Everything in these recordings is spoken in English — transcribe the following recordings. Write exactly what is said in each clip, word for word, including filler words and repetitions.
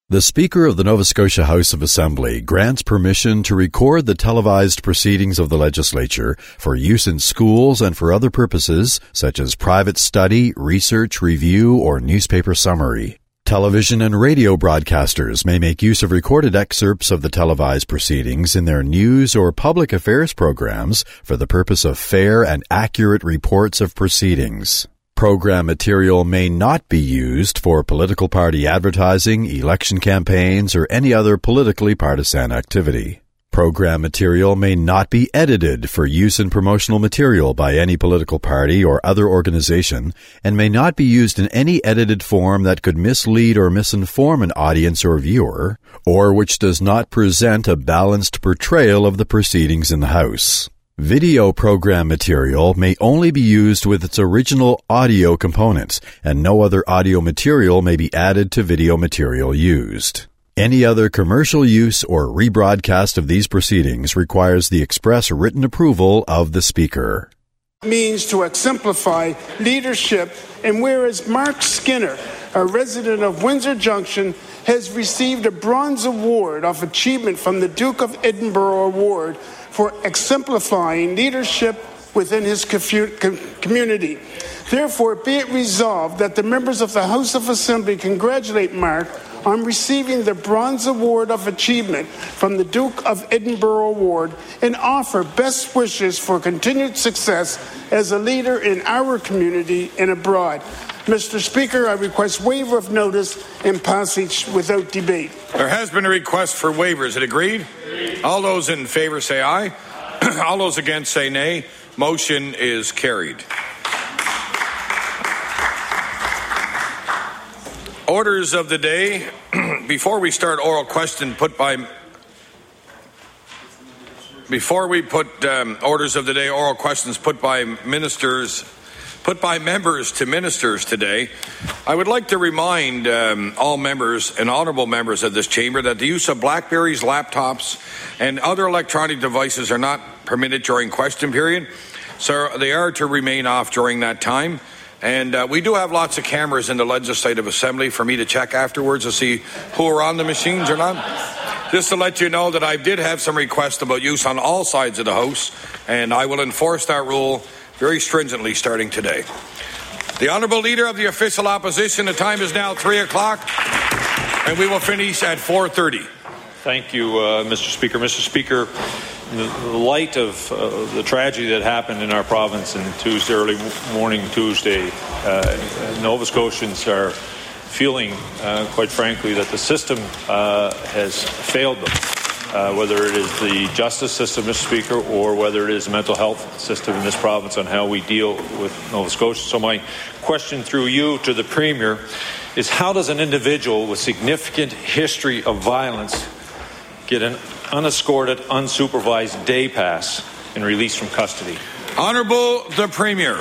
The Speaker of the Nova Scotia House of Assembly grants permission to record the televised proceedings of the legislature for use in schools and for other purposes such as private study, research, review, or newspaper summary. Television and radio broadcasters may make use of recorded excerpts of the televised proceedings in their news or public affairs programs for the purpose of fair and accurate reports of proceedings. Program material may not be used for political party advertising, election campaigns, or any other politically partisan activity. Program material may not be edited for use in promotional material by any political party or other organization, and may not be used in any edited form that could mislead or misinform an audience or viewer, or which does not present a balanced portrayal of the proceedings in the House. Video program material may only be used with its original audio components, and no other audio material may be added to video material used. Any other commercial use or rebroadcast of these proceedings requires the express written approval of the Speaker. Means to exemplify leadership, and whereas Mark Skinner, a resident of Windsor Junction, has received a Bronze Award of Achievement from the Duke of Edinburgh Award for exemplifying leadership within his community. Therefore, be it resolved that the members of the House of Assembly congratulate Mark on receiving the Bronze Award of Achievement from the Duke of Edinburgh Award and offer best wishes for continued success as a leader in our community and abroad. Mister Speaker, I request waiver of notice and passage without debate. There has been a request for waivers. Is it agreed? Agreed. All those in favour say aye. All those against say nay. Motion is carried. Orders of the day. Before we start oral question put by... Before we put um, orders of the day, oral questions put by ministers... put by members to ministers today, I would like to remind um, all members and honourable members of this chamber that the use of Blackberries, laptops, and other electronic devices are not permitted during question period, so they are to remain off during that time. And uh, we do have lots of cameras in the Legislative Assembly for me to check afterwards to see who are on the machines or not. Just to let you know that I did have some requests about use on all sides of the House, and I will enforce that rule very stringently starting today. The Honourable Leader of the Official Opposition, the time is now three o'clock, and we will finish at four thirty. Thank you, uh, Mister Speaker. Mister Speaker, in the light of uh, the tragedy that happened in our province on Tuesday, early morning Tuesday, uh, Nova Scotians are feeling, uh, quite frankly, that the system uh, has failed them. Uh, whether it is the justice system, Mister Speaker, or whether it is the mental health system in this province on how we deal with Nova Scotia. So my question through you to the Premier is, how does an individual with significant history of violence get an unescorted, unsupervised day pass and released from custody? Honourable the Premier.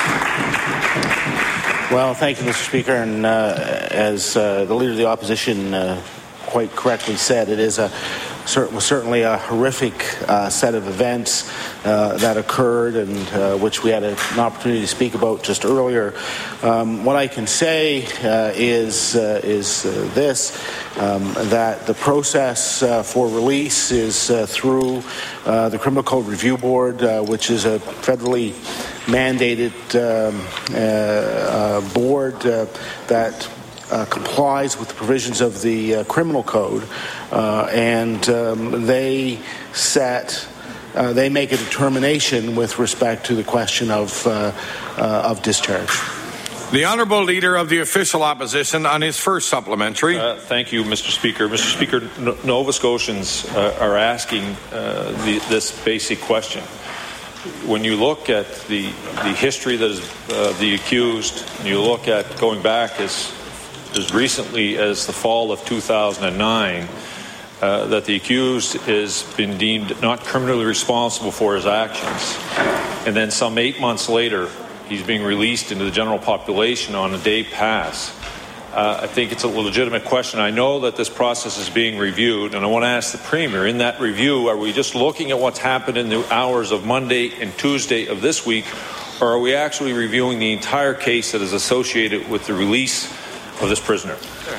Well, thank you, Mister Speaker. And uh, as uh, the Leader of the Opposition uh, quite correctly said, it is a was certainly a horrific uh, set of events uh, that occurred, and uh, which we had a, an opportunity to speak about just earlier. Um, what I can say uh, is uh, is uh, this: um, that the process uh, for release is uh, through uh, the Criminal Code Review Board, uh, which is a federally mandated um, uh, uh, board uh, that Uh, complies with the provisions of the uh, criminal code, uh, and um, they set, uh, they make a determination with respect to the question of uh, uh, of discharge. The Honourable Leader of the Official Opposition on his first supplementary. Uh, thank you, Mister Speaker. Mister Speaker, no- Nova Scotians uh, are asking uh, the, this basic question. When you look at the the history that is uh, the accused, and you look at going back as as recently as the fall of two thousand nine, uh, that the accused has been deemed not criminally responsible for his actions. And then some eight months later, he's being released into the general population on a day pass. Uh, I think it's a legitimate question. I know that this process is being reviewed, and I want to ask the Premier, in that review, are we just looking at what's happened in the hours of Monday and Tuesday of this week, or are we actually reviewing the entire case that is associated with the release of this prisoner?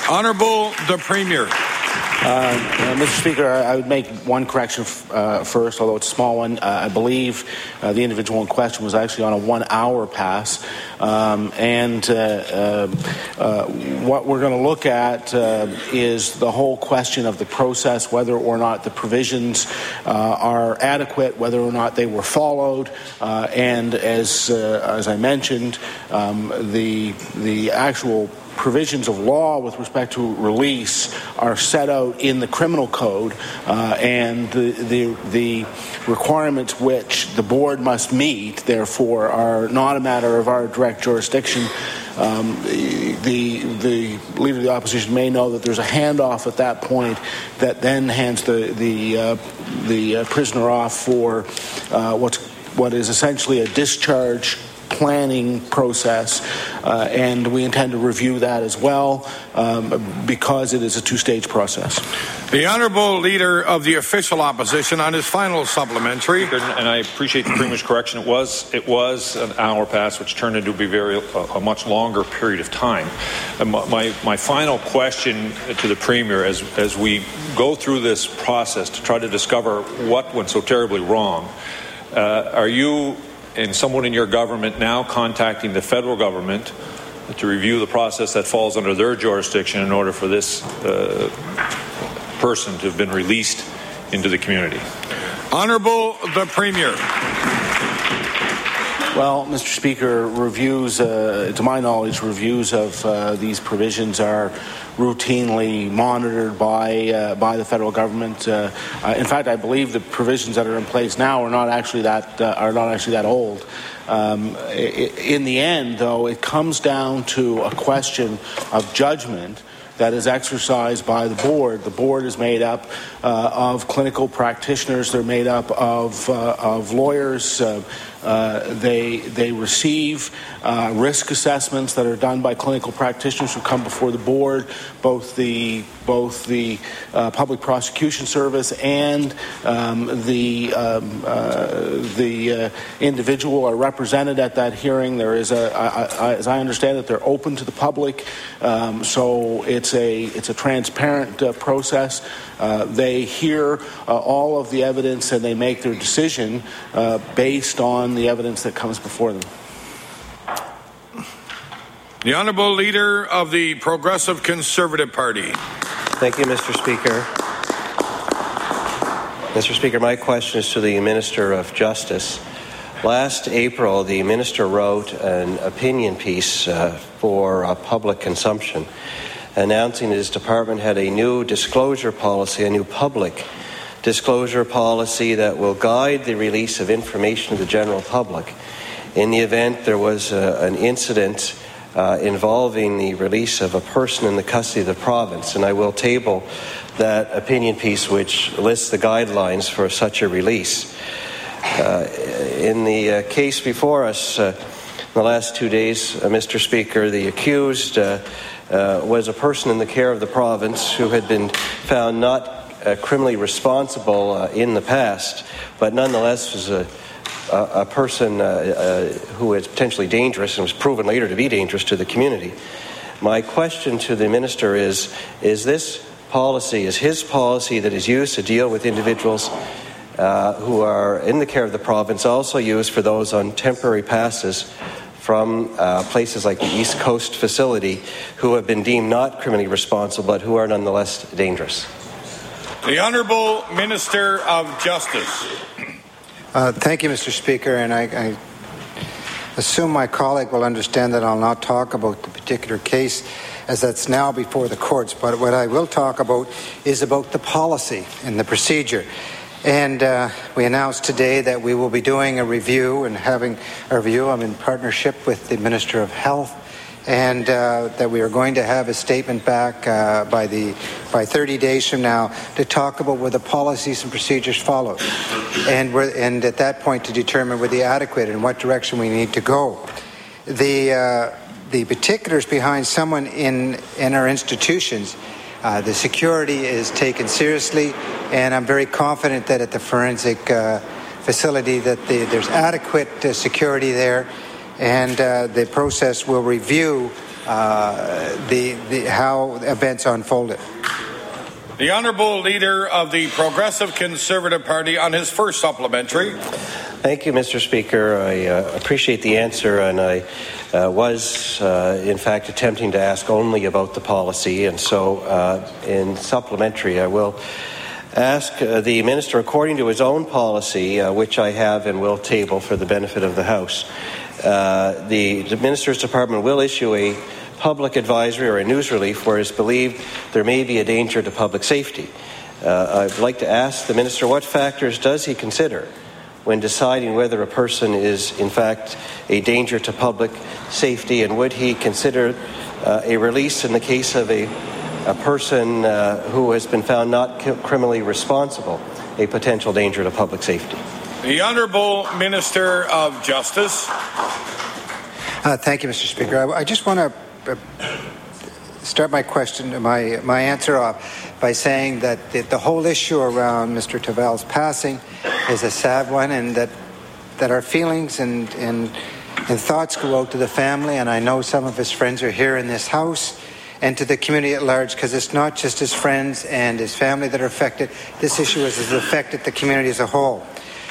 Honourable the Premier. Uh, uh, Mister Speaker, I, I would make one correction f- uh, first, although it's a small one. Uh, I believe uh, the individual in question was actually on a one-hour pass. Um, and uh, uh, uh, what we're going to look at uh, is the whole question of the process, whether or not the provisions uh, are adequate, whether or not they were followed, uh, and as uh, as I mentioned, um, the the actual provisions of law with respect to release are set out in the criminal code, uh, and the, the the requirements which the board must meet, therefore, are not a matter of our direct jurisdiction. Um, the the leader of the opposition may know that there's a handoff at that point that then hands the the uh, the uh, prisoner off for uh, what's what is essentially a discharge planning process, uh, and we intend to review that as well um, because it is a two-stage process. The Honourable Leader of the Official Opposition on his final supplementary. And I appreciate the Premier's correction. It was it was an hour pass, which turned into be very a, a much longer period of time. And my my final question to the Premier, as as we go through this process to try to discover what went so terribly wrong, uh, are you and someone in your government now contacting the federal government to review the process that falls under their jurisdiction in order for this uh, person to have been released into the community? Honourable the Premier. Well, Mister Speaker, reviews, uh, to my knowledge, reviews of uh, these provisions are routinely monitored by uh, by the federal government. Uh, uh, in fact, I believe the provisions that are in place now are not actually that uh, are not actually that old. Um, in the end, though, it comes down to a question of judgment that is exercised by the board. The board is made up uh, of clinical practitioners. They're made up of uh, of lawyers. Uh, uh, they they receive uh, risk assessments that are done by clinical practitioners who come before the board. Both the both the uh, public prosecution service and um, the um, uh, the uh, individual are represented at that hearing. There is a, I, I, as I understand it, they're open to the public, um, so it's a it's a transparent uh, process. Uh, they hear uh, all of the evidence and they make their decision uh, based on the evidence that comes before them. The Honourable Leader of the Progressive Conservative Party. Thank you, Mister Speaker. Mister Speaker, my question is to the Minister of Justice. Last April, the Minister wrote an opinion piece uh, for uh, public consumption, announcing that his department had a new disclosure policy, a new public disclosure policy that will guide the release of information to the general public in the event there was uh, an incident uh, involving the release of a person in the custody of the province. And I will table that opinion piece which lists the guidelines for such a release. Uh, in the uh, case before us, uh, in the last two days, uh, Mister Speaker, the accused uh, uh, was a person in the care of the province who had been found not uh, criminally responsible uh, in the past, but nonetheless was a, a, a person uh, uh, who is potentially dangerous and was proven later to be dangerous to the community. My question to the Minister is, is this policy, is his policy that is used to deal with individuals Uh, who are in the care of the province also used for those on temporary passes from uh, places like the East Coast facility who have been deemed not criminally responsible but who are nonetheless dangerous? The Honourable Minister of Justice. Uh, thank you, Mister Speaker, and I, I assume my colleague will understand that I'll not talk about the particular case as that's now before the courts, but what I will talk about is about the policy and the procedure. And uh, we announced today that we will be doing a review and having a review. I'm in partnership with the Minister of Health, and uh, that we are going to have a statement back uh, by the by thirty days from now to talk about where the policies and procedures follow, and we're, and at that point to determine whether they're adequate and what direction we need to go. The uh, the particulars behind someone in in our institutions. Uh, the security is taken seriously, and I'm very confident that at the forensic uh, facility that the, there's adequate uh, security there, and uh, the process will review uh, the, the how events unfolded. The Honourable Leader of the Progressive Conservative Party on his first supplementary. Thank you, Mister Speaker. I uh, appreciate the answer, and I uh, was, uh, in fact, attempting to ask only about the policy, and so uh, in supplementary I will ask uh, the Minister, according to his own policy, uh, which I have and will table for the benefit of the House, uh, the, the Minister's Department will issue a public advisory or a news release where it's believed there may be a danger to public safety. Uh, I'd like to ask the Minister, what factors does he consider when deciding whether a person is in fact a danger to public safety, and would he consider uh, a release in the case of a, a person uh, who has been found not criminally responsible a potential danger to public safety? The Honourable Minister of Justice. Uh, thank you, Mister Speaker. I, I just want to start my question, my my answer off by saying that the, the whole issue around Mister Tavel's passing is a sad one, and that that our feelings and, and and thoughts go out to the family, and I know some of his friends are here in this House, and to the community at large, because it's not just his friends and his family that are affected. This issue has affected the community as a whole.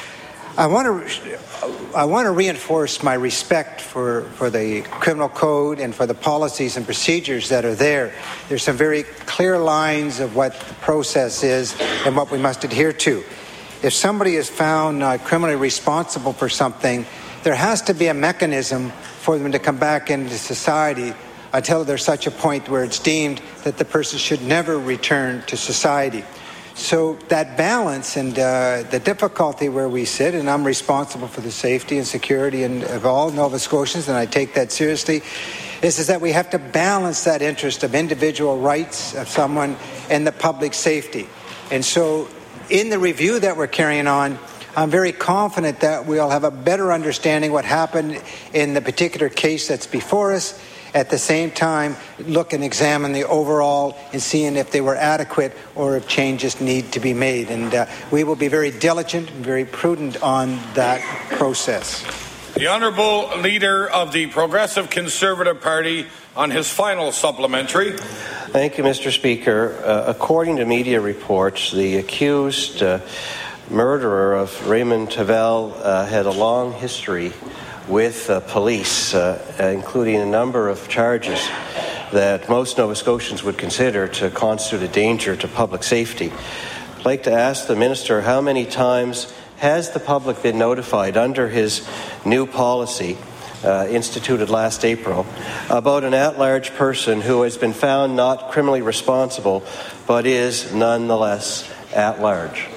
I want to I want to reinforce my respect for, for the criminal code and for the policies and procedures that are there. There's some very clear lines of what the process is and what we must adhere to. If somebody is found uh, criminally responsible for something, there has to be a mechanism for them to come back into society until there's such a point where it's deemed that the person should never return to society. So that balance and uh, the difficulty where we sit, and I'm responsible for the safety and security and of all Nova Scotians, and I take that seriously, is, is that we have to balance that interest of individual rights of someone and the public safety. And so in the review that we're carrying on, I'm very confident that we'll have a better understanding what happened in the particular case that's before us. At the same time, look and examine the overall and seeing if they were adequate or if changes need to be made. And uh, we will be very diligent and very prudent on that process. The Honourable Leader of the Progressive Conservative Party on his final supplementary. Thank you, Mister Speaker. Uh, according to media reports, the accused uh, murderer of Raymond Tavel uh, had a long history with uh, police, uh, including a number of charges that most Nova Scotians would consider to constitute a danger to public safety. I'd like to ask the Minister, how many times has the public been notified under his new policy uh, instituted last April about an at-large person who has been found not criminally responsible but is nonetheless at large?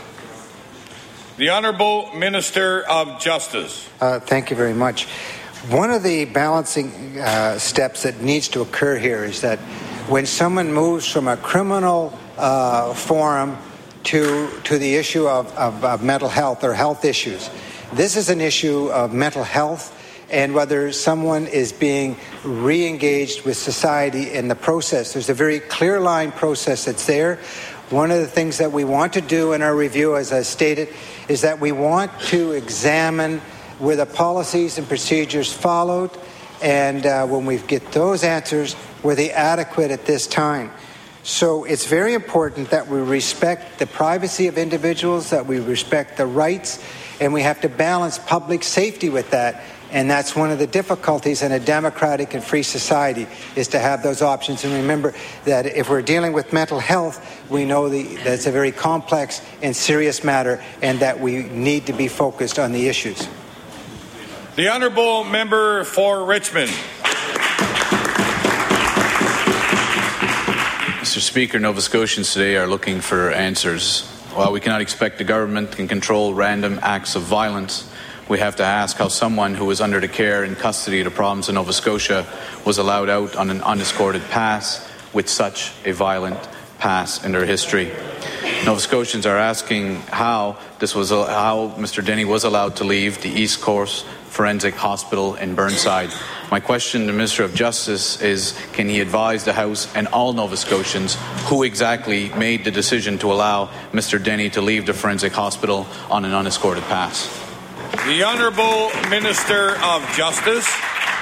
The Honourable Minister of Justice. Uh, thank you very much. One of the balancing uh, steps that needs to occur here is that when someone moves from a criminal uh, forum to to the issue of, of, of mental health or health issues, this is an issue of mental health and whether someone is being re-engaged with society in the process. There's a very clear line process that's there. One of the things that we want to do in our review, as I stated, is that we want to examine were the policies and procedures followed, and uh, when we get those answers, were they adequate at this time? So it's very important that we respect the privacy of individuals, that we respect the rights, and we have to balance public safety with that. And that's one of the difficulties in a democratic and free society, is to have those options. And remember that if we're dealing with mental health, we know the, that it's a very complex and serious matter, and that we need to be focused on the issues. The Honourable Member for Richmond. Mister Speaker, Nova Scotians today are looking for answers. While we cannot expect the government can control random acts of violence, we have to ask how someone who was under the care and custody of the province of Nova Scotia was allowed out on an unescorted pass with such a violent past in their history. Nova Scotians are asking how this was how Mister Denny was allowed to leave the East Coast Forensic Hospital in Burnside. My question to the Minister of Justice is, can he advise the House and all Nova Scotians who exactly made the decision to allow Mister Denny to leave the Forensic Hospital on an unescorted pass? The Honourable Minister of Justice.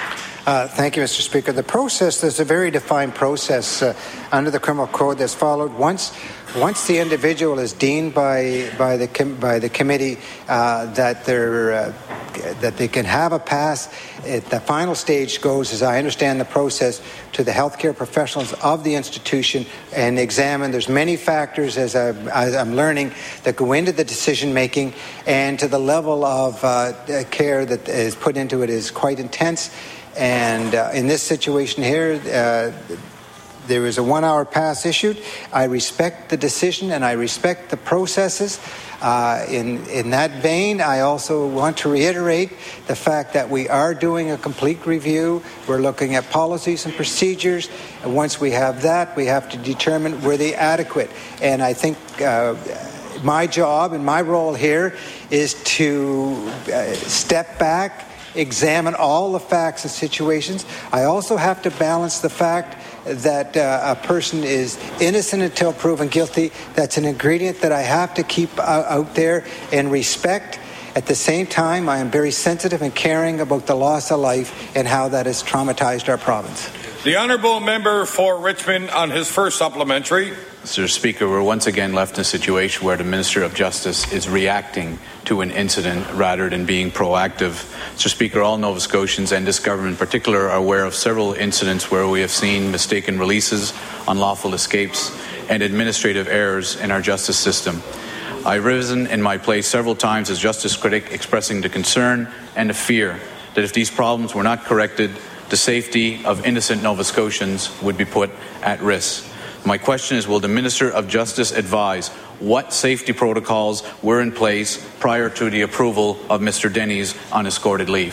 Uh, thank you, Mister Speaker. The process, there's a very defined process uh, under the criminal code that's followed. Once once the individual is deemed by by the com- by the committee uh, that they're uh, that they can have a pass, it, the final stage goes, as I understand the process, to the healthcare professionals of the institution and examine. There's many factors, as, I, as I'm learning, that go into the decision making, and to the level of uh, care that is put into it is quite intense. And uh, in this situation here, uh, there was a one-hour pass issued. I respect the decision and I respect the processes. Uh, in, in that vein, I also want to reiterate the fact that we are doing a complete review. We're looking at policies and procedures. And once we have that, we have to determine were they adequate. And I think uh, my job and my role here is to uh, step back, examine all the facts and situations. I also have to balance the fact that uh, a person is innocent until proven guilty. That's an ingredient that I have to keep uh, out there and respect. At the same time, I am very sensitive and caring about the loss of life and how that has traumatized our province. The honourable member for Richmond on his first supplementary. Mister Speaker, we're once again left in a situation where the Minister of Justice is reacting to an incident rather than being proactive. Mister Speaker, all Nova Scotians and this government in particular are aware of several incidents where we have seen mistaken releases, unlawful escapes, and administrative errors in our justice system. I've risen in my place several times as justice critic, expressing the concern and the fear that if these problems were not corrected, the safety of innocent Nova Scotians would be put at risk. My question is, will the Minister of Justice advise what safety protocols were in place prior to the approval of Mister Denny's unescorted leave?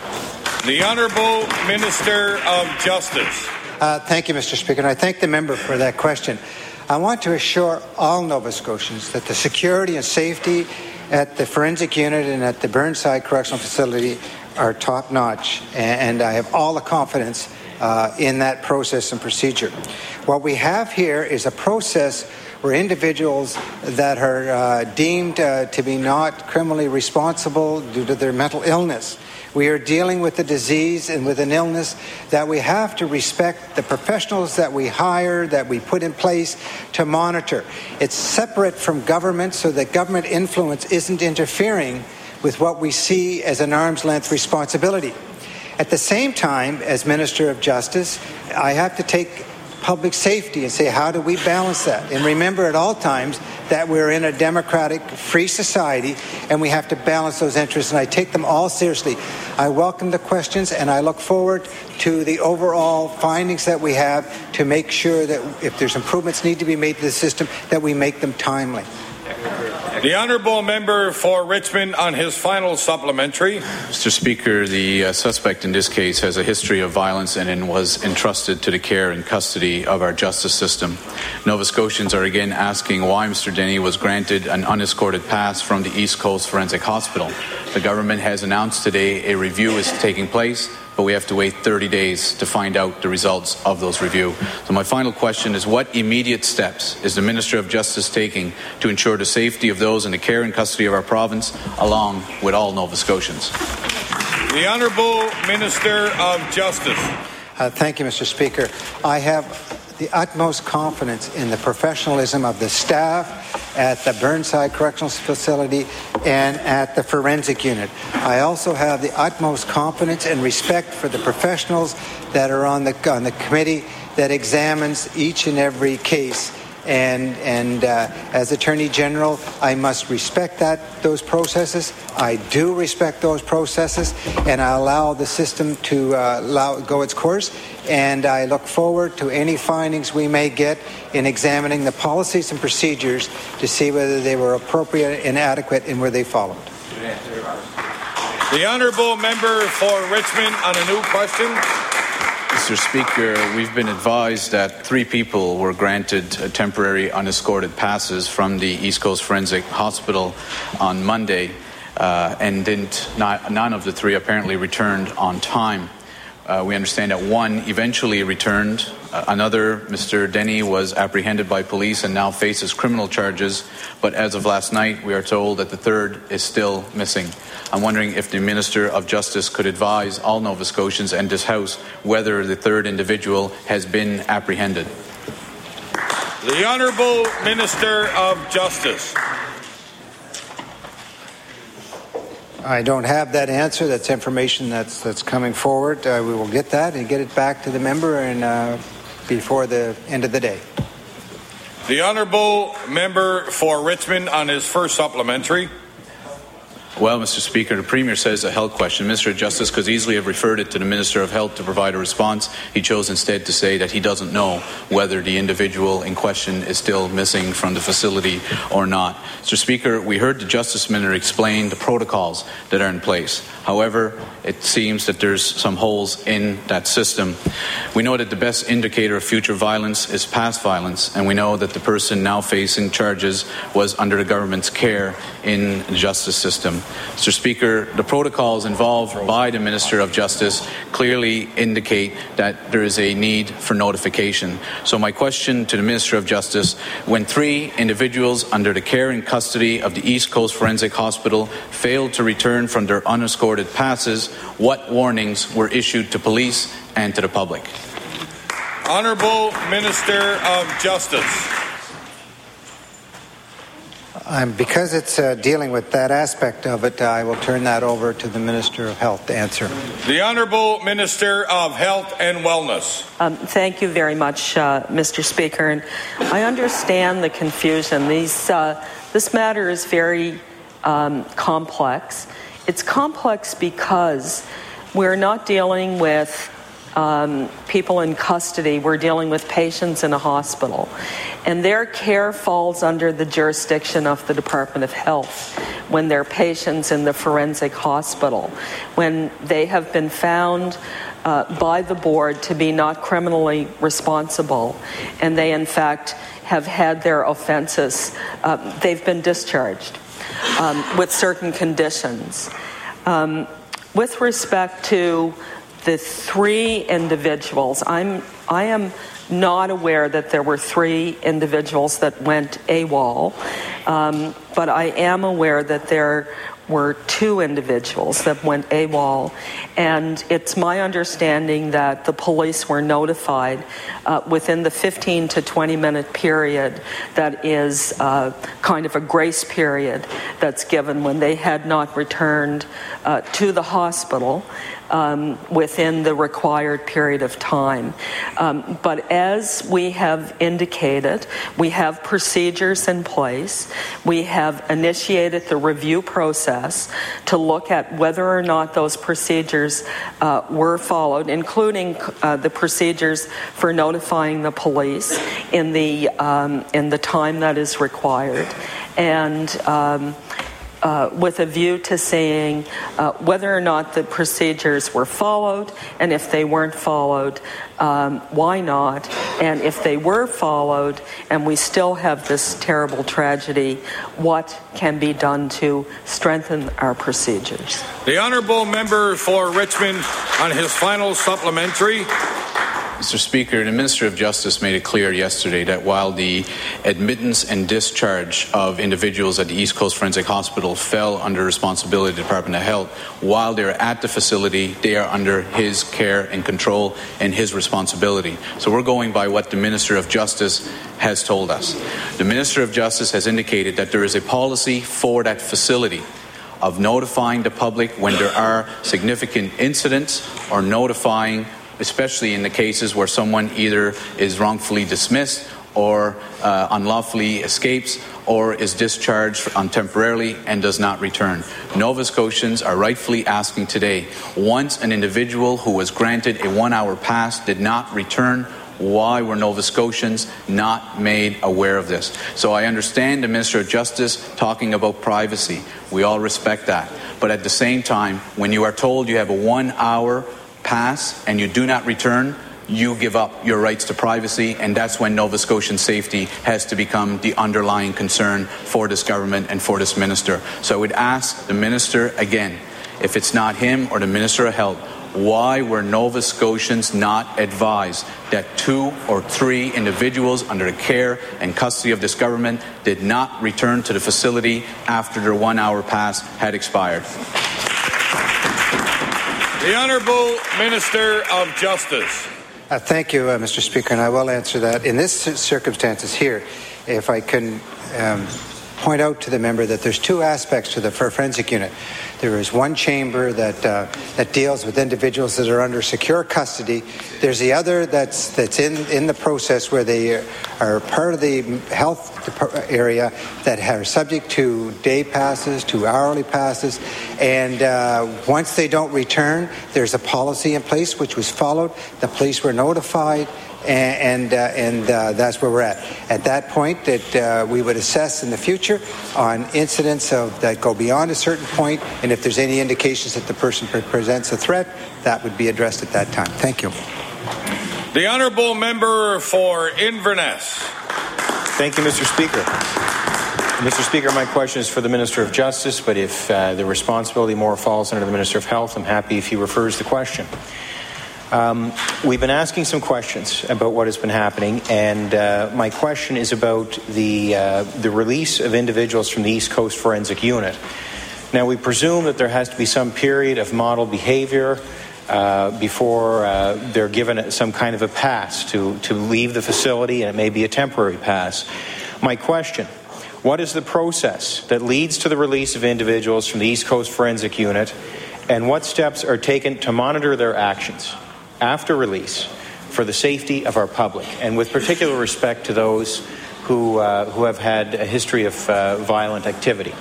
The Honourable Minister of Justice. Uh, thank you, Mister Speaker, and I thank the member for that question. I want to assure all Nova Scotians that the security and safety at the forensic unit and at the Burnside Correctional Facility are top-notch, and I have all the confidence uh, in that process and procedure. What we have here is a process where individuals that are uh, deemed uh, to be not criminally responsible due to their mental illness, we are dealing with a disease and with an illness that we have to respect the professionals that we hire, that we put in place to monitor. It's separate from government so that government influence isn't interfering with what we see as an arm's length responsibility. At the same time, as Minister of Justice, I have to take public safety and say, how do we balance that? And remember at all times that we're in a democratic, free society, and we have to balance those interests, and I take them all seriously. I welcome the questions, and I look forward to the overall findings that we have to make sure that if there's improvements need to be made to the system, that we make them timely. The honourable member for Richmond on his final supplementary. Mister Speaker, the uh, suspect in this case has a history of violence and, and was entrusted to the care and custody of our justice system. Nova Scotians are again asking why Mister Denny was granted an unescorted pass from the East Coast Forensic Hospital. The government has announced today a review is taking place, but we have to wait thirty days to find out the results of those reviews. So my final question is, what immediate steps is the Minister of Justice taking to ensure the safety of those in the care and custody of our province, along with all Nova Scotians? The Honourable Minister of Justice. Uh, thank you, Mister Speaker. I have the utmost confidence in the professionalism of the staff at the Burnside Correctional Facility and at the forensic unit. I also have the utmost confidence and respect for the professionals that are on the on the committee that examines each and every case. And and uh, as Attorney General, I must respect that those processes. I do respect those processes, and I allow the system to uh, allow go its course. And I look forward to any findings we may get in examining the policies and procedures to see whether they were appropriate and adequate and were they followed. The honourable member for Richmond on a new question. Mister Speaker, we've been advised that three people were granted temporary unescorted passes from the East Coast Forensic Hospital on Monday, uh, and didn't, not, none of the three apparently returned on time. Uh, we understand that one eventually returned. Uh, another, Mister Denny, was apprehended by police and now faces criminal charges. But as of last night, we are told that the third is still missing. I'm wondering if the Minister of Justice could advise all Nova Scotians and this House whether the third individual has been apprehended. The Honourable Minister of Justice. I don't have that answer. That's information that's that's coming forward. Uh, we will get that and get it back to the member and uh, before the end of the day. The Honourable Member for Richmond on his first supplementary. Well, Mister Speaker, the Premier says a health question. Minister of Justice could easily have referred it to the Minister of Health to provide a response. He chose instead to say that he doesn't know whether the individual in question is still missing from the facility or not. Mister Speaker, we heard the Justice Minister explain the protocols that are in place. However, it seems that there's some holes in that system. We know that the best indicator of future violence is past violence, and we know that the person now facing charges was under the government's care in the justice system. Mister Speaker, the protocols involved by the Minister of Justice clearly indicate that there is a need for notification. So my question to the Minister of Justice, when three individuals under the care and custody of the East Coast Forensic Hospital failed to return from their unescorted passes, what warnings were issued to police and to the public? Honourable Minister of Justice. Um, because it's uh, dealing with that aspect of it, I will turn that over to the Minister of Health to answer. The Honourable Minister of Health and Wellness. Um, thank you very much, uh, Mister Speaker. And I understand the confusion. These, uh, this matter is very um, complex. It's complex because we're not dealing with Um, people in custody. We're dealing with patients in a hospital, and their care falls under the jurisdiction of the Department of Health when they're patients in the forensic hospital, when they have been found uh, by the board to be not criminally responsible, and they in fact have had their offenses, uh, they've been discharged um, with certain conditions. Um, with respect to the three individuals, I'm, I am not aware that there were three individuals that went AWOL, um, but I am aware that there were two individuals that went AWOL, and it's my understanding that the police were notified uh, within the fifteen to twenty minute period that is uh, kind of a grace period that's given when they had not returned uh, to the hospital Um, within the required period of time. Um, but as we have indicated, we have procedures in place. We have initiated the review process to look at whether or not those procedures uh, were followed, including uh, the procedures for notifying the police in the, um, in the time that is required. And um, Uh, with a view to saying uh, whether or not the procedures were followed, and if they weren't followed, um, why not? And if they were followed, and we still have this terrible tragedy, what can be done to strengthen our procedures? The Honourable Member for Richmond on his final supplementary. Mister Speaker, the Minister of Justice made it clear yesterday that while the admittance and discharge of individuals at the East Coast Forensic Hospital fell under responsibility of the Department of Health, while they're at the facility, they are under his care and control and his responsibility. So we're going by what the Minister of Justice has told us. The Minister of Justice has indicated that there is a policy for that facility of notifying the public when there are significant incidents, or notifying, especially in the cases where someone either is wrongfully dismissed or uh, unlawfully escapes or is discharged on temporarily and does not return. Nova Scotians are rightfully asking today, once an individual who was granted a one-hour pass did not return, why were Nova Scotians not made aware of this? So I understand the Minister of Justice talking about privacy. We all respect that. But at the same time, when you are told you have a one-hour pass and you do not return, you give up your rights to privacy, and that's when Nova Scotian safety has to become the underlying concern for this government and for this minister. So I would ask the minister again, if it's not him or the Minister of Health, Why were Nova Scotians not advised that two or three individuals under the care and custody of this government did not return to the facility after their one-hour pass had expired? The Honourable Minister of Justice. Uh, thank you, uh, Mister Speaker, and I will answer that. In this circumstances here, if I can um, point out to the member that there's two aspects to the forensic unit. There is one chamber that uh, that deals with individuals that are under secure custody. There's the other that's that's in, in the process where they are part of the health area that are subject to day passes, to hourly passes, and uh, once they don't return, there's a policy in place which was followed. The police were notified. And and, uh, and uh, that's where we're at. At that point, that uh, we would assess in the future on incidents of that go beyond a certain point, and if there's any indications that the person pre- presents a threat, that would be addressed at that time. Thank you. The Honourable Member for Inverness. Thank you, Mister Speaker. Mister Speaker, my question is for the Minister of Justice, but if uh, the responsibility more falls under the Minister of Health, I'm happy if he refers the question. Um, we've been asking some questions about what has been happening, and uh, my question is about the uh, the release of individuals from the East Coast Forensic Unit. Now, we presume that there has to be some period of model behavior uh, before uh, they're given some kind of a pass to, to leave the facility, and it may be a temporary pass. My question, what is the process that leads to the release of individuals from the East Coast Forensic Unit, and what steps are taken to monitor their actions after release for the safety of our public, and with particular respect to those who uh, who have had a history of uh, violent activity?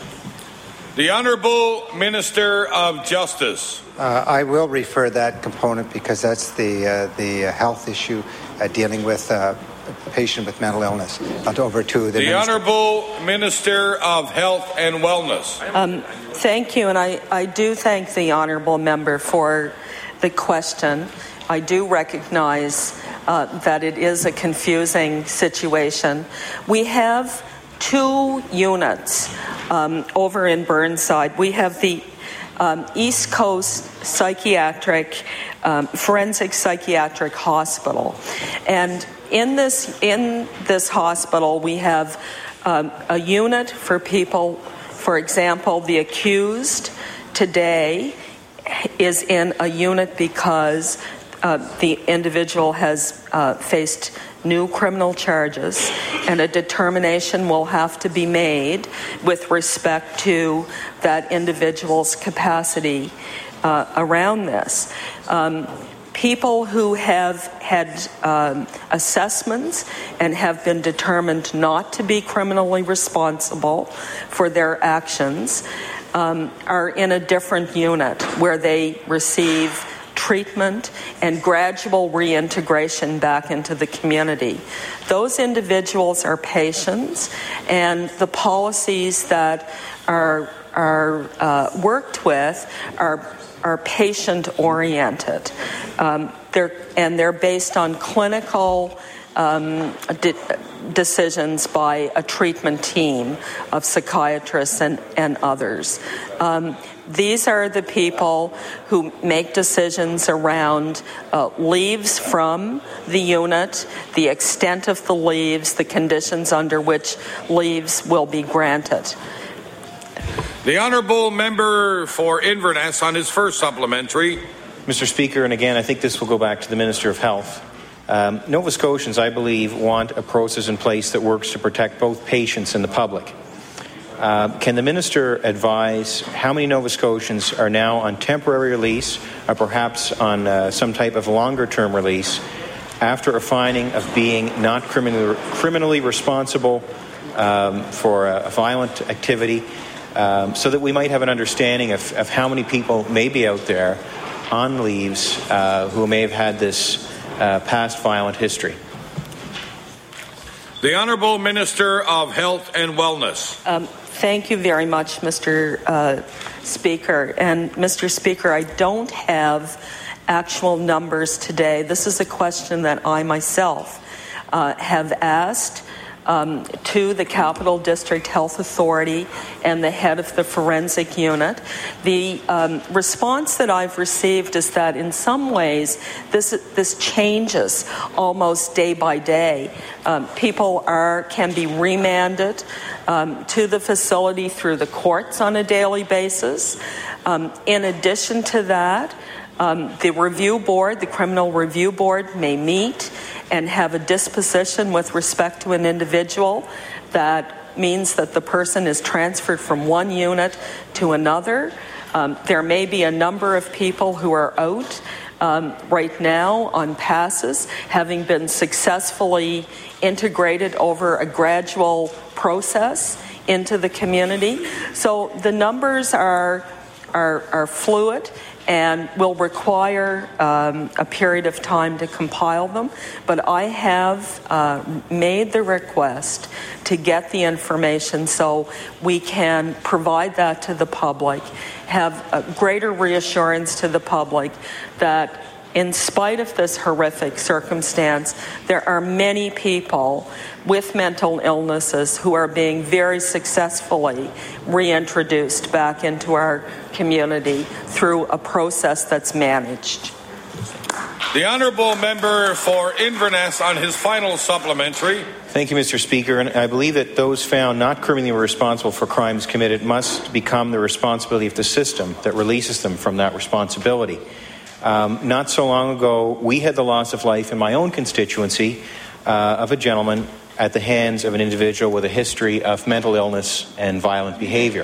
The Honourable Minister of Justice. Uh, I will refer that component because that's the uh, the health issue uh, dealing with uh, a patient with mental illness. But over to the, the Honourable Minister of Health and Wellness. Um, thank you, and I, I do thank the Honourable Member for the question. I do recognize uh, that it is a confusing situation. We have two units um, over in Burnside. We have the um, East Coast Psychiatric, um, Forensic Psychiatric Hospital. And in this, in this hospital, we have um, a unit for people, for example, the accused today is in a unit because Uh, the individual has uh, faced new criminal charges, and a determination will have to be made with respect to that individual's capacity uh, around this. Um, people who have had um, assessments and have been determined not to be criminally responsible for their actions um, are in a different unit where they receive treatment and gradual reintegration back into the community. Those individuals are patients, and the policies that are are uh, worked with are are patient oriented. Um, they're and they're based on clinical um, de- decisions by a treatment team of psychiatrists and and others. Um, These are the people who make decisions around uh, leaves from the unit, the extent of the leaves, the conditions under which leaves will be granted. The Honourable Member for Inverness on his first supplementary. Mister Speaker, and again, I think this will go back to the Minister of Health. Um, Nova Scotians, I believe, want a process in place that works to protect both patients and the public. Uh, can the Minister advise how many Nova Scotians are now on temporary release or perhaps on uh, some type of longer-term release after a finding of being not criminally, criminally responsible um, for a, a violent activity, um, so that we might have an understanding of, of how many people may be out there on leaves uh, who may have had this uh, past violent history? The Honourable Minister of Health and Wellness. Um, Thank you very much, Mister Uh, Speaker. And Mister Speaker, I don't have actual numbers today. This is a question that I myself uh, have asked um, to the Capital District Health Authority and the head of the forensic unit. The um, response that I've received is that in some ways this this changes almost day by day. Um, people are can be remanded um, to the facility through the courts on a daily basis. Um, in addition to that, um, the review board, the criminal review board, may meet and have a disposition with respect to an individual that means that the person is transferred from one unit to another. Um, there may be a number of people who are out um, right now on passes, having been successfully integrated over a gradual process into the community. So the numbers are are, are fluid and will require um, a period of time to compile them. But I have uh, made the request to get the information so we can provide that to the public, have a greater reassurance to the public that in spite of this horrific circumstance, there are many people with mental illnesses who are being very successfully reintroduced back into our community through a process that's managed. The honourable member for Inverness on his final supplementary. Thank you, Mister Speaker. And I believe that those found not criminally responsible for crimes committed must become the responsibility of the system that releases them from that responsibility. Um, not so long ago, we had the loss of life in my own constituency uh, of a gentleman at the hands of an individual with a history of mental illness and violent behavior.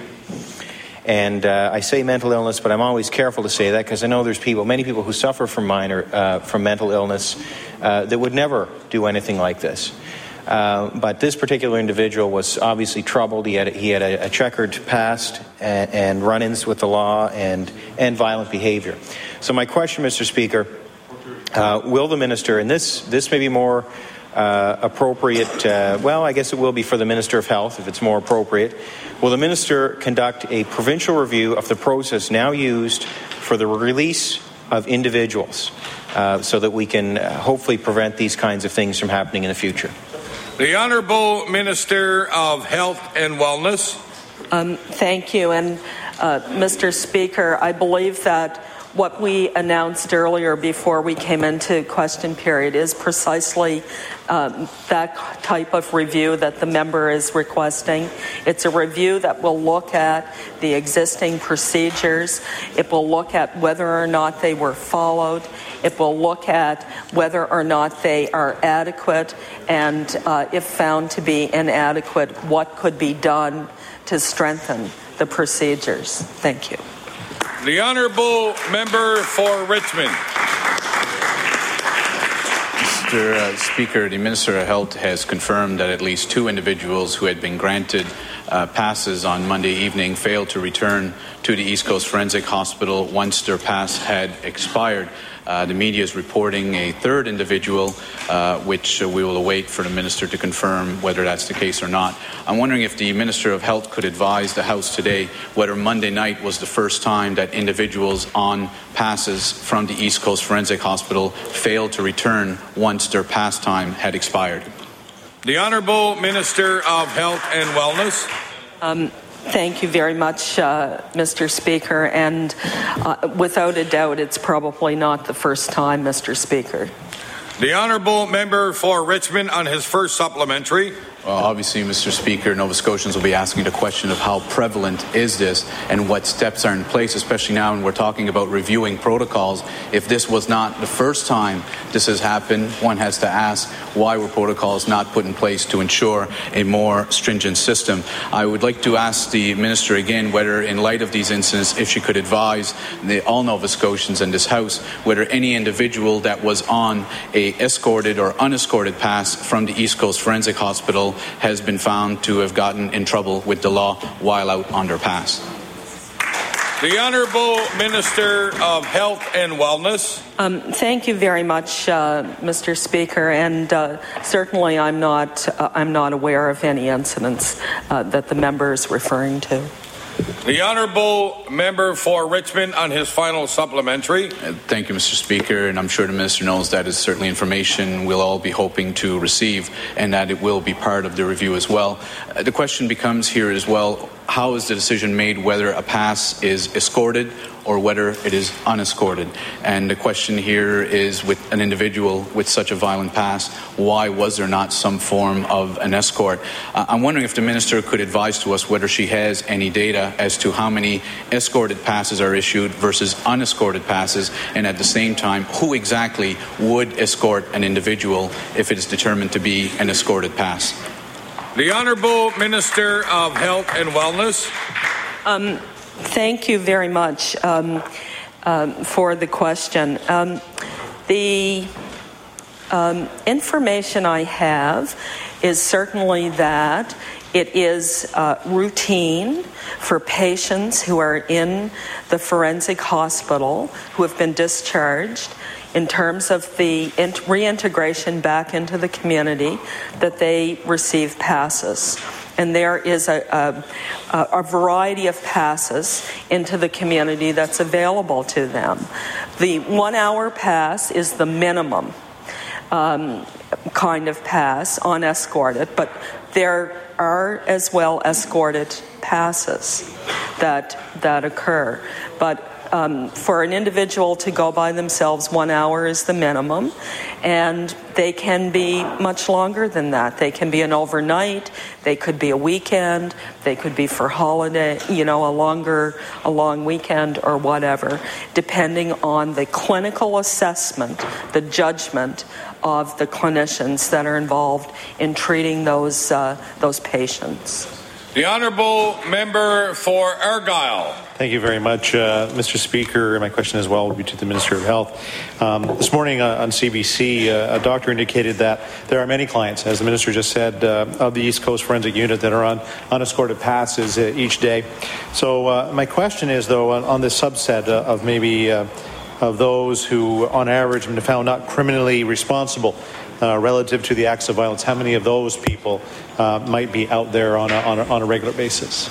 And uh, I say mental illness, but I'm always careful to say that because I know there's people, many people who suffer from minor, uh, from mental illness uh, that would never do anything like this. Uh, but this particular individual was obviously troubled. He had a, he had a, a checkered past and, and run-ins with the law and and violent behavior. So my question, Mister Speaker, uh, will the minister, and this this may be more uh, appropriate, uh, well, I guess it will be for the Minister of Health if it's more appropriate, will the minister conduct a provincial review of the process now used for the release of individuals uh, so that we can uh, hopefully prevent these kinds of things from happening in the future? The Honourable Minister of Health and Wellness. Um, thank you. And uh, Mister Speaker, I believe that what we announced earlier before we came into question period is precisely um, that type of review that the member is requesting. It's a review that will look at the existing procedures. It will look at whether or not they were followed. It will look at whether or not they are adequate, and uh, if found to be inadequate, what could be done to strengthen the procedures. Thank you. The Honourable Member for Richmond. Mister Uh, Speaker, the Minister of Health has confirmed that at least two individuals who had been granted uh, passes on Monday evening failed to return to the East Coast Forensic Hospital once their pass had expired. Uh, the media is reporting a third individual, uh, which uh, we will await for the Minister to confirm whether that's the case or not. I'm wondering if the Minister of Health could advise the House today whether Monday night was the first time that individuals on passes from the East Coast Forensic Hospital failed to return once their pass time had expired. The Honourable Minister of Health and Wellness. Um, Thank you very much, uh, Mister Speaker. And uh, without a doubt, it's probably not the first time, Mister Speaker. The Honourable Member for Richmond on his first supplementary. Well, obviously, Mister Speaker, Nova Scotians will be asking the question of how prevalent is this and what steps are in place, especially now when we're talking about reviewing protocols. If this was not the first time this has happened, one has to ask why were protocols not put in place to ensure a more stringent system. I would like to ask the Minister again whether, in light of these incidents, if she could advise the, all Nova Scotians in this House whether any individual that was on a escorted or unescorted pass from the East Coast Forensic Hospital has been found to have gotten in trouble with the law while out on their pass. The Honourable Minister of Health and Wellness. Um, thank you very much, uh, Mister Speaker, and uh, certainly I'm not uh, I'm not aware of any incidents uh, that the member is referring to. The honourable member for Richmond on his final supplementary. Uh, thank you, Mister Speaker, and I'm sure the Minister knows that is certainly information we'll all be hoping to receive and that it will be part of the review as well. Uh, the question becomes here as well, how is the decision made whether a pass is escorted or whether it is unescorted? And the question here is, with an individual with such a violent past, why was there not some form of an escort? Uh, I'm wondering if the Minister could advise to us whether she has any data as to how many escorted passes are issued versus unescorted passes, and at the same time, who exactly would escort an individual if it is determined to be an escorted pass? The Honourable Minister of Health and Wellness. Um, thank you very much um, um, for the question. Um, the um, information I have is certainly that it is uh, routine for patients who are in the forensic hospital who have been discharged in terms of the reintegration back into the community, that they receive passes. And there is a, a, a variety of passes into the community that's available to them. The one-hour pass is the minimum um, kind of pass, unescorted, but there are as well escorted passes that that occur. But Um, for an individual to go by themselves, one hour is the minimum, and they can be much longer than that. They can be an overnight, they could be a weekend, they could be for holiday, you know, a longer, a long weekend or whatever, depending on the clinical assessment, the judgment of the clinicians that are involved in treating those uh, those patients. The Honourable Member for Argyll. Thank you very much, uh, Mister Speaker. My question as well will be to the Minister of Health. Um, this morning uh, on C B C, uh, a doctor indicated that there are many clients, as the Minister just said, uh, of the East Coast Forensic Unit that are on unescorted passes uh, each day. So uh, my question is, though, on, on this subset uh, of maybe uh, of those who, on average, have been found not criminally responsible Uh, relative to the acts of violence, how many of those people uh, might be out there on a, on, a, on a regular basis?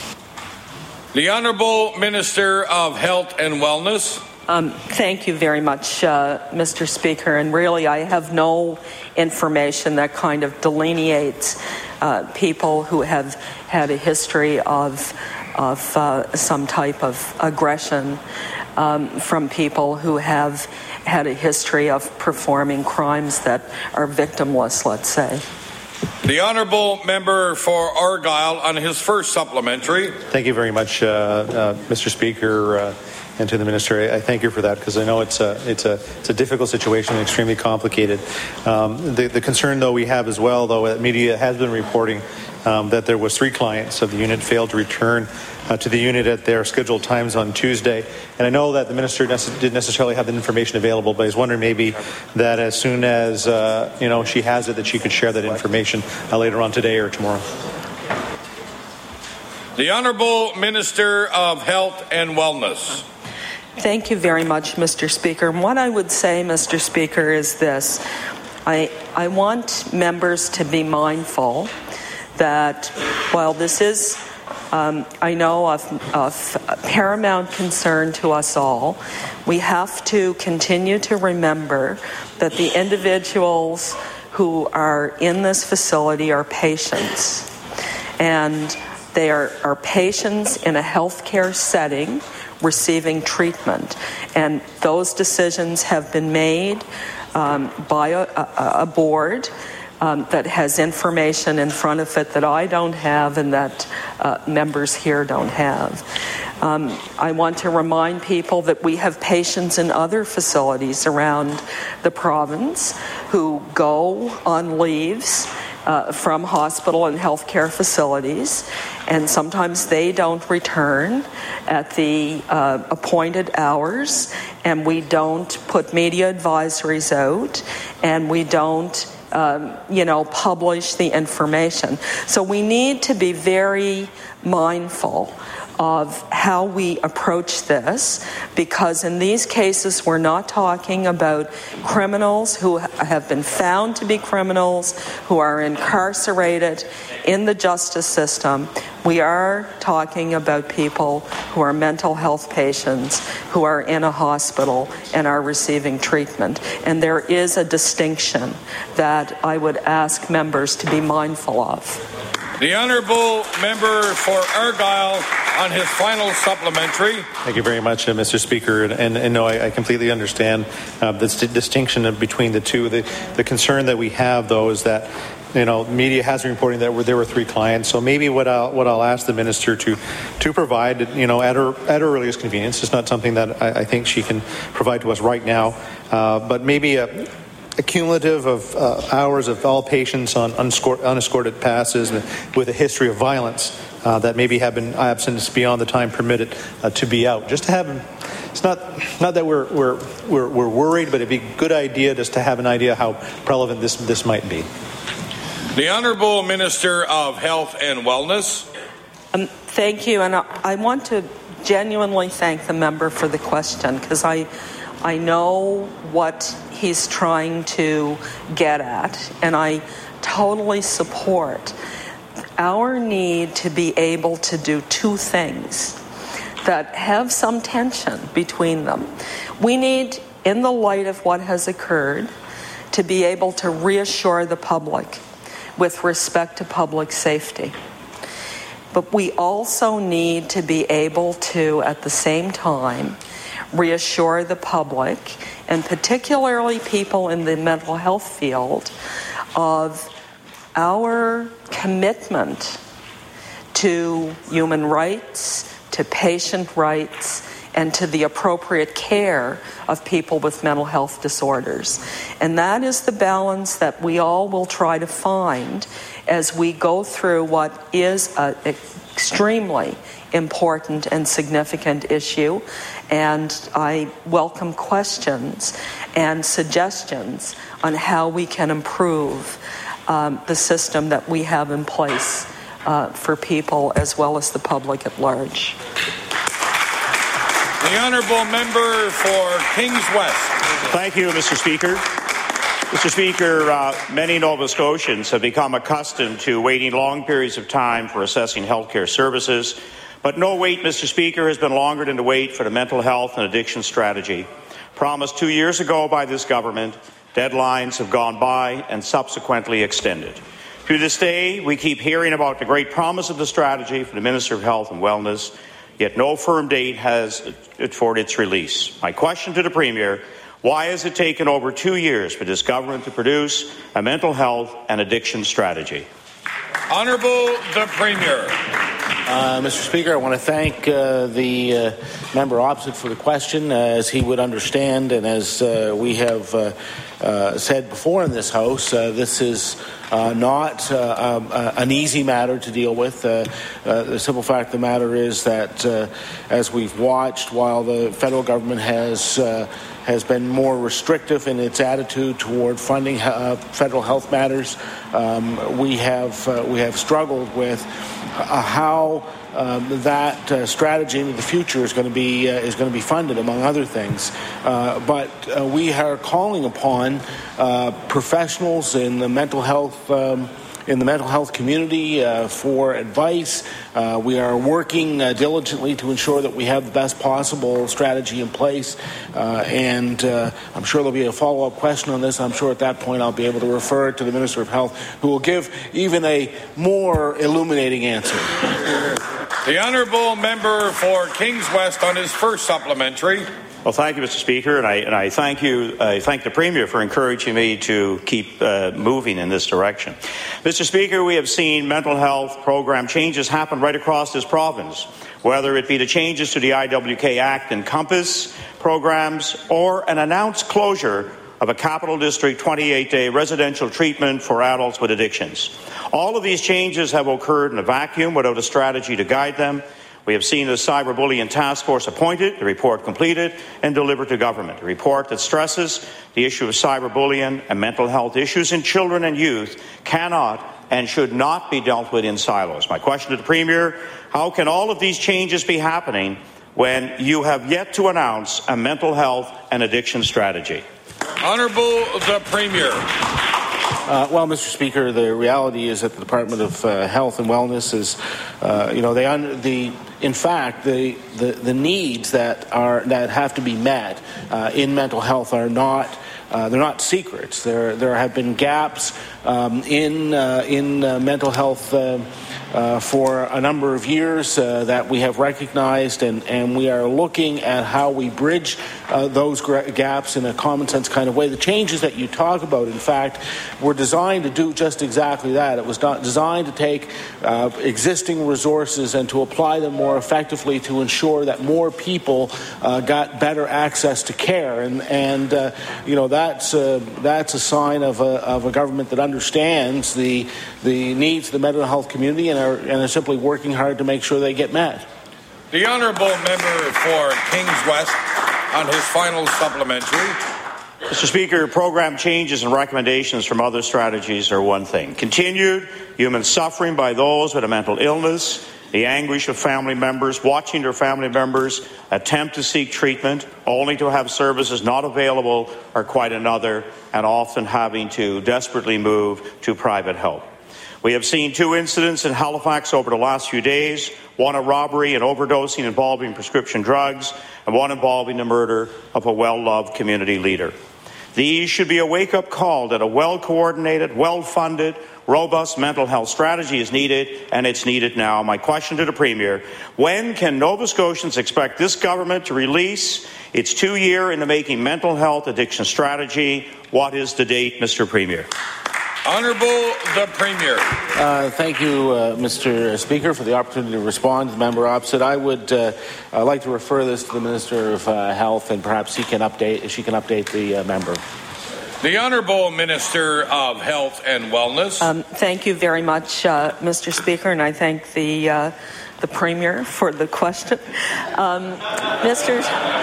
The Honourable Minister of Health and Wellness. Um, thank you very much, uh, Mister Speaker. And really, I have no information that kind of delineates uh, people who have had a history of, of uh, some type of aggression um, from people who have had a history of performing crimes that are victimless, let's say. The Honourable Member for Argyll on his first supplementary. Thank you very much, uh, uh, Mister Speaker, uh, and to the Minister. I, I thank you for that, because I know it's a, it's a, it's a difficult situation, extremely complicated. Um, the, the concern, though, we have as well, though, that media has been reporting um, that there was three clients of the unit failed to return Uh, to the unit at their scheduled times on Tuesday. And I know that the Minister nece- didn't necessarily have the information available, but I was wondering maybe that as soon as, uh, you know, she has it, that she could share that information uh, later on today or tomorrow. The Honourable Minister of Health and Wellness. Thank you very much, Mister Speaker. And what I would say, Mister Speaker, is this. I, I want members to be mindful that while this is Um, I know of, of paramount concern to us all, we have to continue to remember that the individuals who are in this facility are patients. And they are, are patients in a healthcare setting receiving treatment. And those decisions have been made um, by a, a, a board Um, that has information in front of it that I don't have and that uh, members here don't have. Um, I want to remind people that we have patients in other facilities around the province who go on leaves uh, from hospital and healthcare facilities, and sometimes they don't return at the uh, appointed hours, and we don't put media advisories out, and we don't Um, you know, publish the information. So we need to be very mindful of how we approach this, because in these cases we're not talking about criminals who have been found to be criminals, who are incarcerated in the justice system. We are talking about people who are mental health patients, who are in a hospital and are receiving treatment. And there is a distinction that I would ask members to be mindful of. The Honourable Member for Argyll on his final supplementary. Thank you very much, uh, Mister Speaker. And, and, and no, I, I completely understand uh, the st- distinction between the two. The, the concern that we have, though, is that you know, media has been reporting that there were three clients. So maybe what I'll what I'll ask the minister to to provide, you know, at her at her earliest convenience. It's not something that I, I think she can provide to us right now, uh, but maybe a. A cumulative of uh, hours of all patients on unscor- unescorted passes with a history of violence uh, that maybe have been absent beyond the time permitted uh, to be out. Just to have, it's not not that we're we're we're, we're worried, but it'd be a good idea just to have an idea how relevant this this might be. The Honourable Minister of Health and Wellness. Um, thank you, and I, I want to genuinely thank the member for the question, because I I know what he's trying to get at, and I totally support our need to be able to do two things that have some tension between them. We need, in the light of what has occurred, to be able to reassure the public with respect to public safety. But we also need to be able to, at the same time, reassure the public, and particularly people in the mental health field, of our commitment to human rights, to patient rights, and to the appropriate care of people with mental health disorders. And that is the balance that we all will try to find as we go through what is an extremely important and significant issue. And I welcome questions and suggestions on how we can improve um, the system that we have in place uh, for people as well as the public at large. The Honourable Member for Kings West. Thank you, Mister Speaker. Mister Speaker, uh, many Nova Scotians have become accustomed to waiting long periods of time for assessing health care services. But no wait, Mister Speaker, has been longer than the wait for the mental health and addiction strategy. Promised two years ago by this government, deadlines have gone by and subsequently extended. To this day, we keep hearing about the great promise of the strategy from the Minister of Health and Wellness, yet no firm date has for its release. My question to the Premier: why has it taken over two years for this government to produce a mental health and addiction strategy? Honourable the Premier. Uh, Mister Speaker, I want to thank uh, the uh, member opposite for the question. Uh, as he would understand, and as uh, we have uh, uh, said before in this House, uh, this is uh, not uh, um, uh, an easy matter to deal with. Uh, uh, the simple fact of the matter is that, uh, as we've watched, while the federal government has uh, has been more restrictive in its attitude toward funding uh, federal health matters, um, we have uh, we have struggled with uh, how um, that uh, strategy into the future is going to be uh, is going to be funded, among other things. Uh, but uh, we are calling upon uh, professionals in the mental health. Um, in the mental health community uh, for advice. Uh, we are working uh, diligently to ensure that we have the best possible strategy in place, uh, and uh, I'm sure there'll be a follow-up question on this. I'm sure at that point I'll be able to refer it to the Minister of Health, who will give even a more illuminating answer. The Honourable Member for Kings West on his first supplementary. Well, thank you, Mister Speaker, and I, and I thank you. I thank the Premier for encouraging me to keep uh, moving in this direction. Mister Speaker, we have seen mental health program changes happen right across this province, whether it be the changes to the I W K Act and COMPASS programs, or an announced closure of a Capital District twenty-eight day residential treatment for adults with addictions. All of these changes have occurred in a vacuum without a strategy to guide them. We have seen the Cyberbullying Task Force appointed, the report completed, and delivered to government. A report that stresses the issue of cyberbullying and mental health issues in children and youth cannot and should not be dealt with in silos. My question to the Premier, how can all of these changes be happening when you have yet to announce a mental health and addiction strategy? Honourable the Premier. Uh, well, Mister Speaker, the reality is that the Department of uh, Health and Wellness is, uh, you know, they un- the in fact the, the the needs that are that have to be met uh, in mental health are not. Uh, they're not secrets. There, there have been gaps um, in uh, in uh, mental health uh, uh, for a number of years uh, that we have recognized, and, and we are looking at how we bridge uh, those gra- gaps in a common sense kind of way. The changes that you talk about, in fact, were designed to do just exactly that. It was not designed to take uh, existing resources and to apply them more effectively to ensure that more people uh, got better access to care, and and uh, you know that. That's a, that's a sign of a, of a government that understands the the needs of the mental health community and are, and are simply working hard to make sure they get met. The honourable member for Kings West on his final supplementary. Mister Speaker, program changes and recommendations from other strategies are one thing. Continued human suffering by those with a mental illness, the anguish of family members watching their family members attempt to seek treatment only to have services not available are quite another, and often having to desperately move to private help. We have seen two incidents in Halifax over the last few days, one a robbery and overdosing involving prescription drugs, and one involving the murder of a well-loved community leader. These should be a wake-up call that a well-coordinated, well-funded, robust mental health strategy is needed, and it's needed now. My question to the Premier, when can Nova Scotians expect this government to release its two-year-in-the-making mental health addiction strategy? What is the date, Mister Premier? Honourable the Premier. Uh, thank you, uh, Mister Speaker, for the opportunity to respond to the member opposite. I would uh, uh, like to refer this to the Minister of uh, Health, and perhaps he can update, she can update the uh, member. The Honourable Minister of Health and Wellness. Um, thank you very much, uh, Mister Speaker, and I thank the uh, the Premier for the question. Um, Mister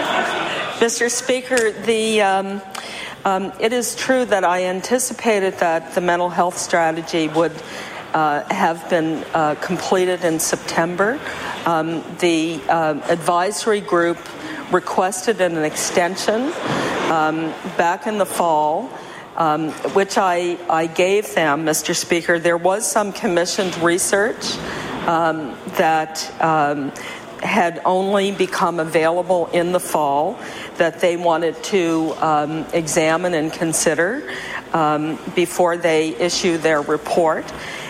Mister Speaker, the um, um, it is true that I anticipated that the mental health strategy would uh, have been uh, completed in September. Um, the uh, advisory group requested an extension um, back in the fall, um, which I, I gave them, Mister Speaker. There was some commissioned research um, that um, had only become available in the fall that they wanted to um, examine and consider um, before they issue their report.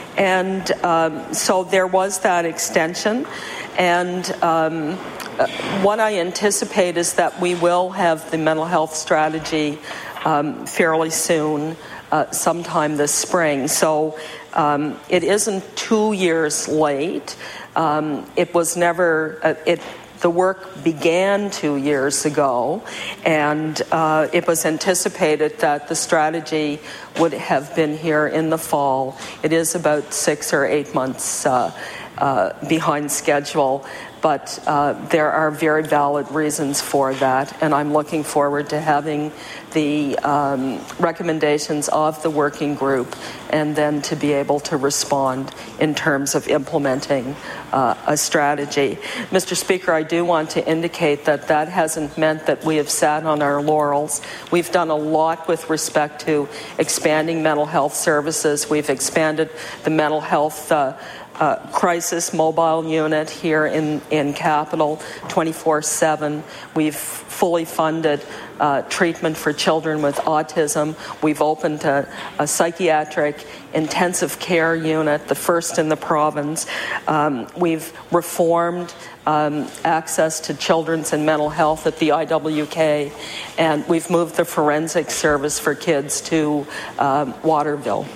And um, so there was that extension. And um, what I anticipate is that we will have the mental health strategy um, fairly soon, uh, sometime this spring. So um, it isn't two years late. Um, it was never, uh, it, the work began two years ago, and uh, it was anticipated that the strategy would have been here in the fall. It is about six or eight months uh, uh, behind schedule, but uh, there are very valid reasons for that, and I'm looking forward to having the um, recommendations of the working group and then to be able to respond in terms of implementing uh, a strategy. Mister Speaker, I do want to indicate that that hasn't meant that we have sat on our laurels. We've done a lot with respect to expanding mental health services. We've expanded the mental health uh, Uh, crisis mobile unit here in, in Capital twenty-four seven. We've fully funded uh, treatment for children with autism. We've opened a, a psychiatric intensive care unit, the first in the province. Um, we've reformed um, access to children's and mental health at the I W K, and we've moved the forensic service for kids to um, Waterville.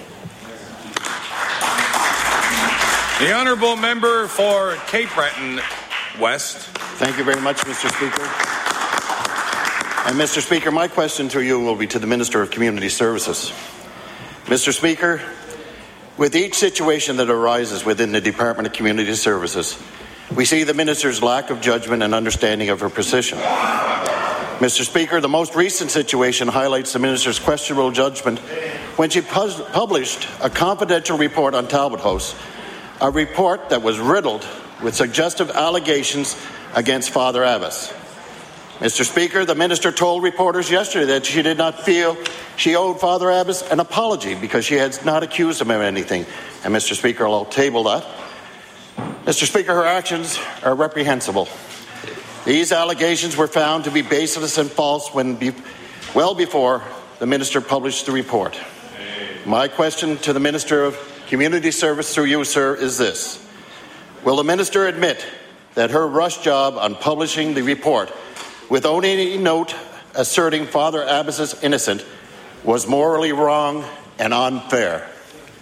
The Honourable Member for Cape Breton West. Thank you very much, Mister Speaker. And Mister Speaker, my question to you will be to the Minister of Community Services. Mister Speaker, with each situation that arises within the Department of Community Services, we see the Minister's lack of judgment and understanding of her position. Mister Speaker, the most recent situation highlights the Minister's questionable judgment when she pu- published a confidential report on Talbot House, a report that was riddled with suggestive allegations against Father Abbas. Mister Speaker, the minister told reporters yesterday that she did not feel she owed Father Abbas an apology because she had not accused him of anything. And, Mister Speaker, I'll table that. Mister Speaker, her actions are reprehensible. These allegations were found to be baseless and false when be- well before the minister published the report. My question to the Minister of Community Service through you, sir, is this. Will the minister admit that her rush job on publishing the report with only a note asserting Father Abbas is innocent was morally wrong and unfair?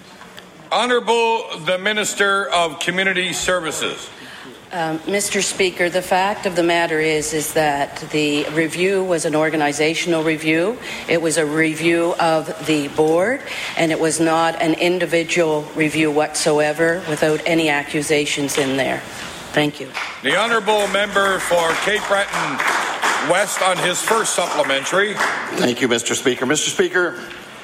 Honourable the Minister of Community Services. Um, Mister Speaker, the fact of the matter is, is that the review was an organizational review. It was a review of the board, and it was not an individual review whatsoever without any accusations in there. Thank you. The Honourable Member for Cape Breton West on his first supplementary. Thank you, Mister Speaker. Mister Speaker,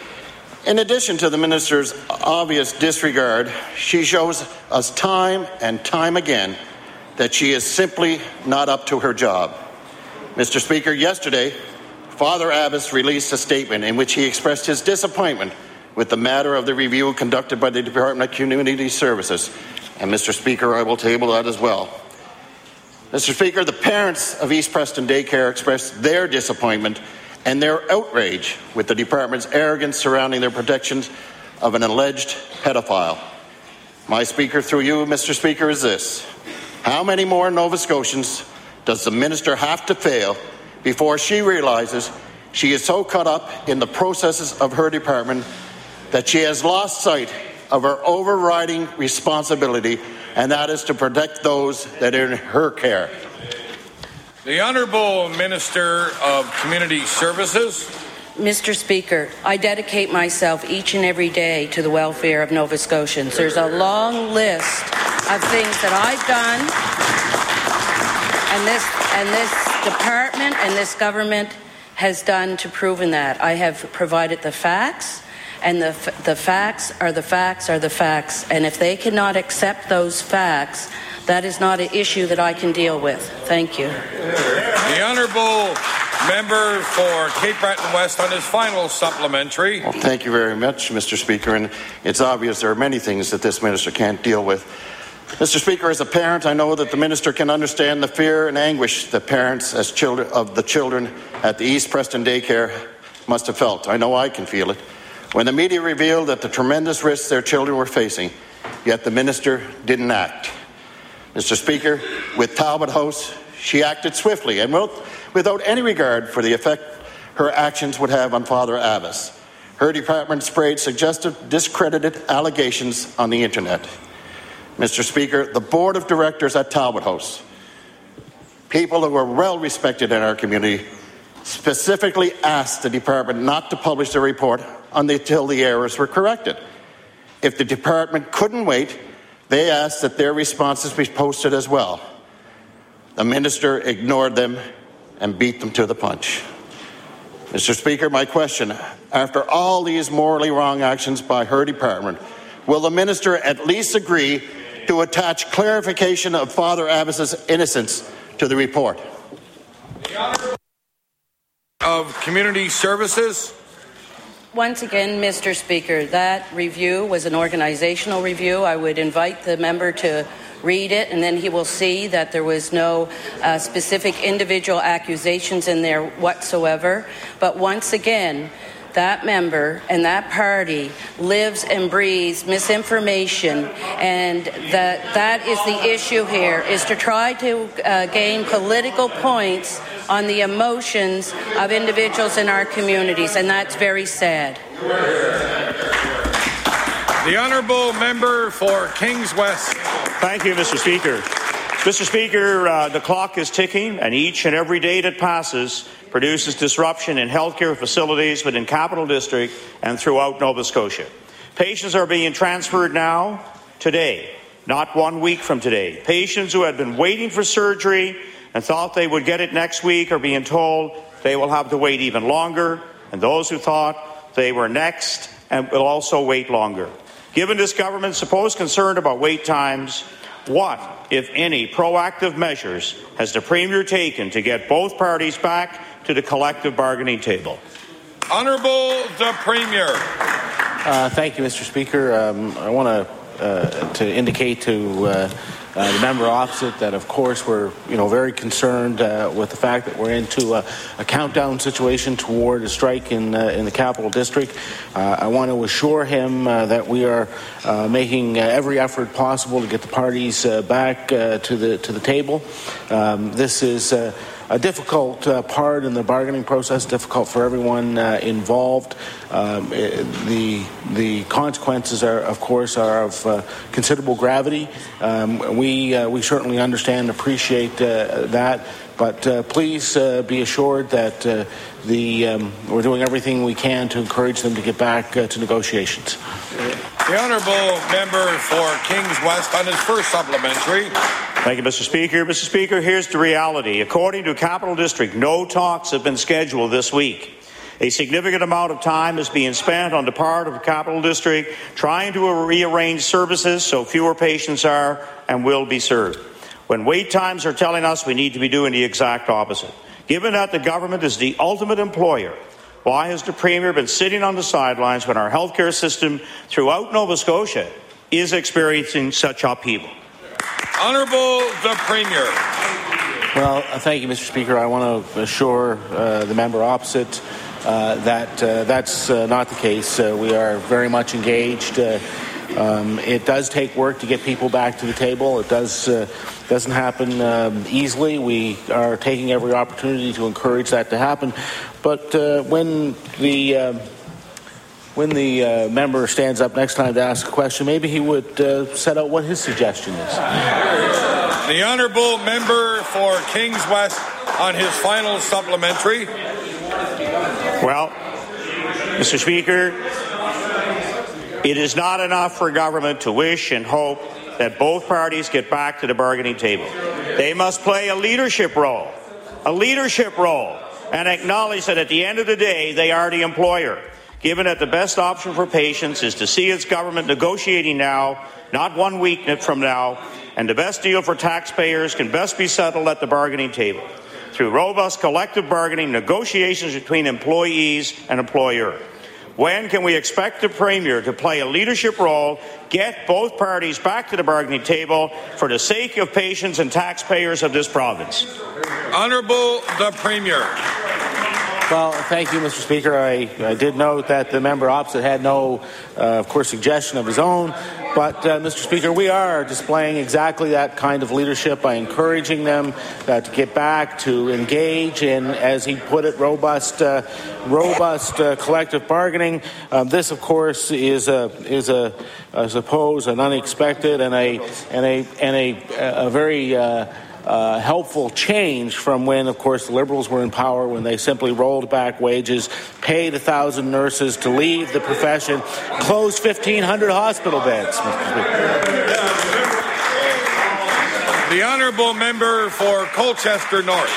in addition to the minister's obvious disregard, she shows us time and time again that she is simply not up to her job. Mister Speaker, yesterday, Father Abbas released a statement in which he expressed his disappointment with the matter of the review conducted by the Department of Community Services. And, Mister Speaker, I will table that as well. Mister Speaker, the parents of East Preston Daycare expressed their disappointment and their outrage with the department's arrogance surrounding their protections of an alleged pedophile. My speaker, through you, Mister Speaker, is this. How many more Nova Scotians does the minister have to fail before she realizes she is so caught up in the processes of her department that she has lost sight of her overriding responsibility, and that is to protect those that are in her care? The Honourable Minister of Community Services. Mister Speaker, I dedicate myself each and every day to the welfare of Nova Scotians. There's a long list of things that I've done, and this and this department and this government has done to prove that. I have provided the facts, and the the facts are the facts are the facts. And if they cannot accept those facts, that is not an issue that I can deal with. Thank you. The Honourable Member for Cape Breton West on his final supplementary. Well, thank you very much, Mister Speaker. And it's obvious there are many things that this minister can't deal with. Mister Speaker, as a parent, I know that the minister can understand the fear and anguish that parents as children of the children at the East Preston Daycare must have felt. I know I can feel it. When the media revealed that the tremendous risks their children were facing, yet the minister didn't act. Mister Speaker, with Talbot House, she acted swiftly and without any regard for the effect her actions would have on Father Abbas. Her department sprayed suggestive, discredited allegations on the internet. Mister Speaker, the board of directors at Talbot House, people who are well respected in our community, specifically asked the department not to publish the report until the errors were corrected. If the department couldn't wait, they asked that their responses be posted as well. The minister ignored them and beat them to the punch. Mister Speaker, my question, after all these morally wrong actions by her department, will the minister at least agree to attach clarification of Father Abbas's innocence to the report? Of Community Services. Once again, Mister Speaker, that review was an organizational review. I would invite the member to read it, and then he will see that there was no uh, specific individual accusations in there whatsoever. But once again, that member and that party lives and breathes misinformation, and that that is the issue here, is to try to uh, gain political points on the emotions of individuals in our communities, and that's very sad. The Honourable Member for Kings West. Thank you, Mister Speaker. Mister Speaker, uh, the clock is ticking, and each and every day that passes produces disruption in healthcare facilities within Capital District and throughout Nova Scotia. Patients are being transferred now, today, not one week from today. Patients who had been waiting for surgery and thought they would get it next week are being told they will have to wait even longer, and those who thought they were next and will also wait longer. Given this government's supposed concern about wait times, what, if any, proactive measures has the Premier taken to get both parties back to the collective bargaining table? Honourable the Premier. Uh, thank you, Mister Speaker. Um, I want to uh, to indicate to uh, uh, the member opposite that, of course, we're you know very concerned uh, with the fact that we're into a, a countdown situation toward a strike in uh, in the Capital District. Uh, I want to assure him uh, that we are uh, making uh, every effort possible to get the parties uh, back uh, to the to the table. Um, this is. Uh, A difficult uh, part in the bargaining process, difficult for everyone uh, involved. Um, it, the the consequences are, of course, are of uh, considerable gravity. Um, we uh, we certainly understand and appreciate uh, that, but uh, please uh, be assured that uh, the um, we're doing everything we can to encourage them to get back uh, to negotiations. The honourable member for Kings West on his first supplementary. Thank you, Mister Speaker. Mister Speaker, here's the reality. According to Capital District, no talks have been scheduled this week. A significant amount of time is being spent on the part of the Capital District trying to rearrange services so fewer patients are and will be served, when wait times are telling us we need to be doing the exact opposite. Given that the government is the ultimate employer, why has the Premier been sitting on the sidelines when our healthcare system throughout Nova Scotia is experiencing such upheaval? Honourable the Premier. Well, uh, thank you, Mister Speaker. I want to assure uh, the member opposite uh, that uh, that's uh, not the case. Uh, we are very much engaged. Uh, um, it does take work to get people back to the table. It does uh, doesn't happen um, easily. We are taking every opportunity to encourage that to happen. But uh, when the uh, When the uh, member stands up next time to ask a question, maybe he would uh, set out what his suggestion is. The honourable member for Kings West on his final supplementary. Well, Mister Speaker, it is not enough for government to wish and hope that both parties get back to the bargaining table. They must play a leadership role, a leadership role, and acknowledge that at the end of the day, they are the employer. Given that the best option for patients is to see its government negotiating now, not one week from now, and the best deal for taxpayers can best be settled at the bargaining table through robust collective bargaining negotiations between employees and employer. When can we expect the Premier to play a leadership role, get both parties back to the bargaining table for the sake of patients and taxpayers of this province? Honourable the Premier. Well, thank you, Mister Speaker. I, I did note that the member opposite had no, uh, of course, suggestion of his own. But, uh, Mister Speaker, we are displaying exactly that kind of leadership by encouraging them uh, to get back, to engage in, as he put it, robust, uh, robust uh, collective bargaining. Um, this, of course, is a is a, I suppose, an unexpected and a and a and a, a very. Uh, Uh, helpful change from when, of course, the Liberals were in power, when they simply rolled back wages, paid a thousand nurses to leave the profession, closed fifteen hundred hospital beds. Mister Speaker. The honourable member for Colchester North.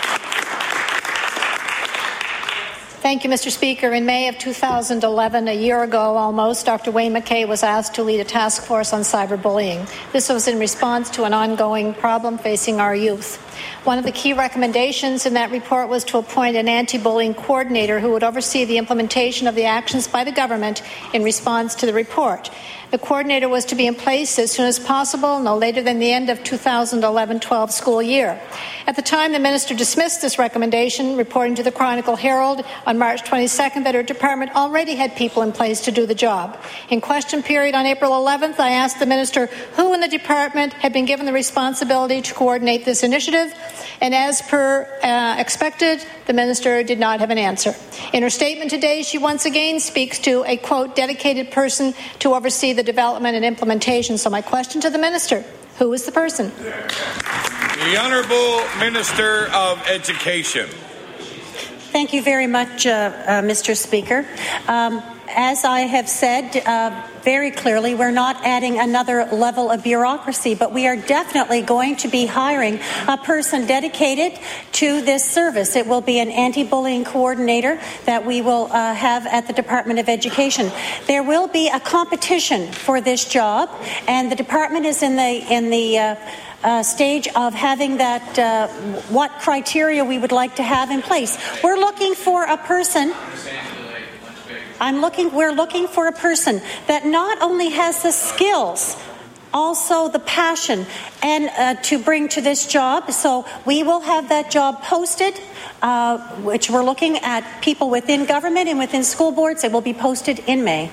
Thank you, Mister Speaker. In May of two thousand eleven, a year ago almost, Doctor Wayne McKay was asked to lead a task force on cyberbullying. This was in response to an ongoing problem facing our youth. One of the key recommendations in that report was to appoint an anti-bullying coordinator who would oversee the implementation of the actions by the government in response to the report. The coordinator was to be in place as soon as possible, no later than the end of two thousand eleven twelve school year. At the time, the minister dismissed this recommendation, reporting to the Chronicle Herald on March twenty-second that her department already had people in place to do the job. In question period on April eleventh, I asked the minister who in the department had been given the responsibility to coordinate this initiative, and as per uh, expected, the minister did not have an answer. In her statement today, she once again speaks to a, quote, dedicated person to oversee the development and implementation. So my question to the minister, who is the person? The Honourable Minister of Education. Thank you very much, uh, uh, Mister Speaker. Um, as I have said uh, very clearly, we're not adding another level of bureaucracy, but we are definitely going to be hiring a person dedicated to this service. It will be an anti-bullying coordinator that we will uh, have at the Department of Education. There will be a competition for this job, and the department is in the in the uh, Uh, stage of having that, uh, what criteria we would like to have in place. We're looking for a person, I'm looking, we're looking for a person that not only has the skills, also the passion and uh, to bring to this job. So we will have that job posted, uh, which we're looking at people within government and within school boards. It will be posted in May.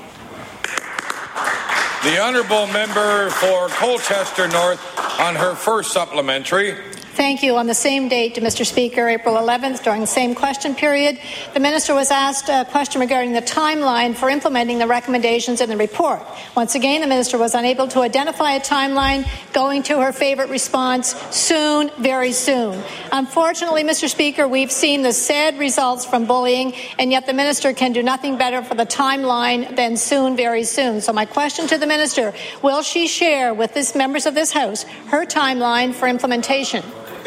The honourable member for Colchester North on her first supplementary. Thank you. On the same date, Mister Speaker, April eleventh, during the same question period, the minister was asked a question regarding the timeline for implementing the recommendations in the report. Once again, the minister was unable to identify a timeline, going to her favorite response, soon, very soon. Unfortunately, Mister Speaker, we've seen the sad results from bullying, and yet the minister can do nothing better for the timeline than soon, very soon. So my question to the minister, will she share with the members of this House her timeline for implementation?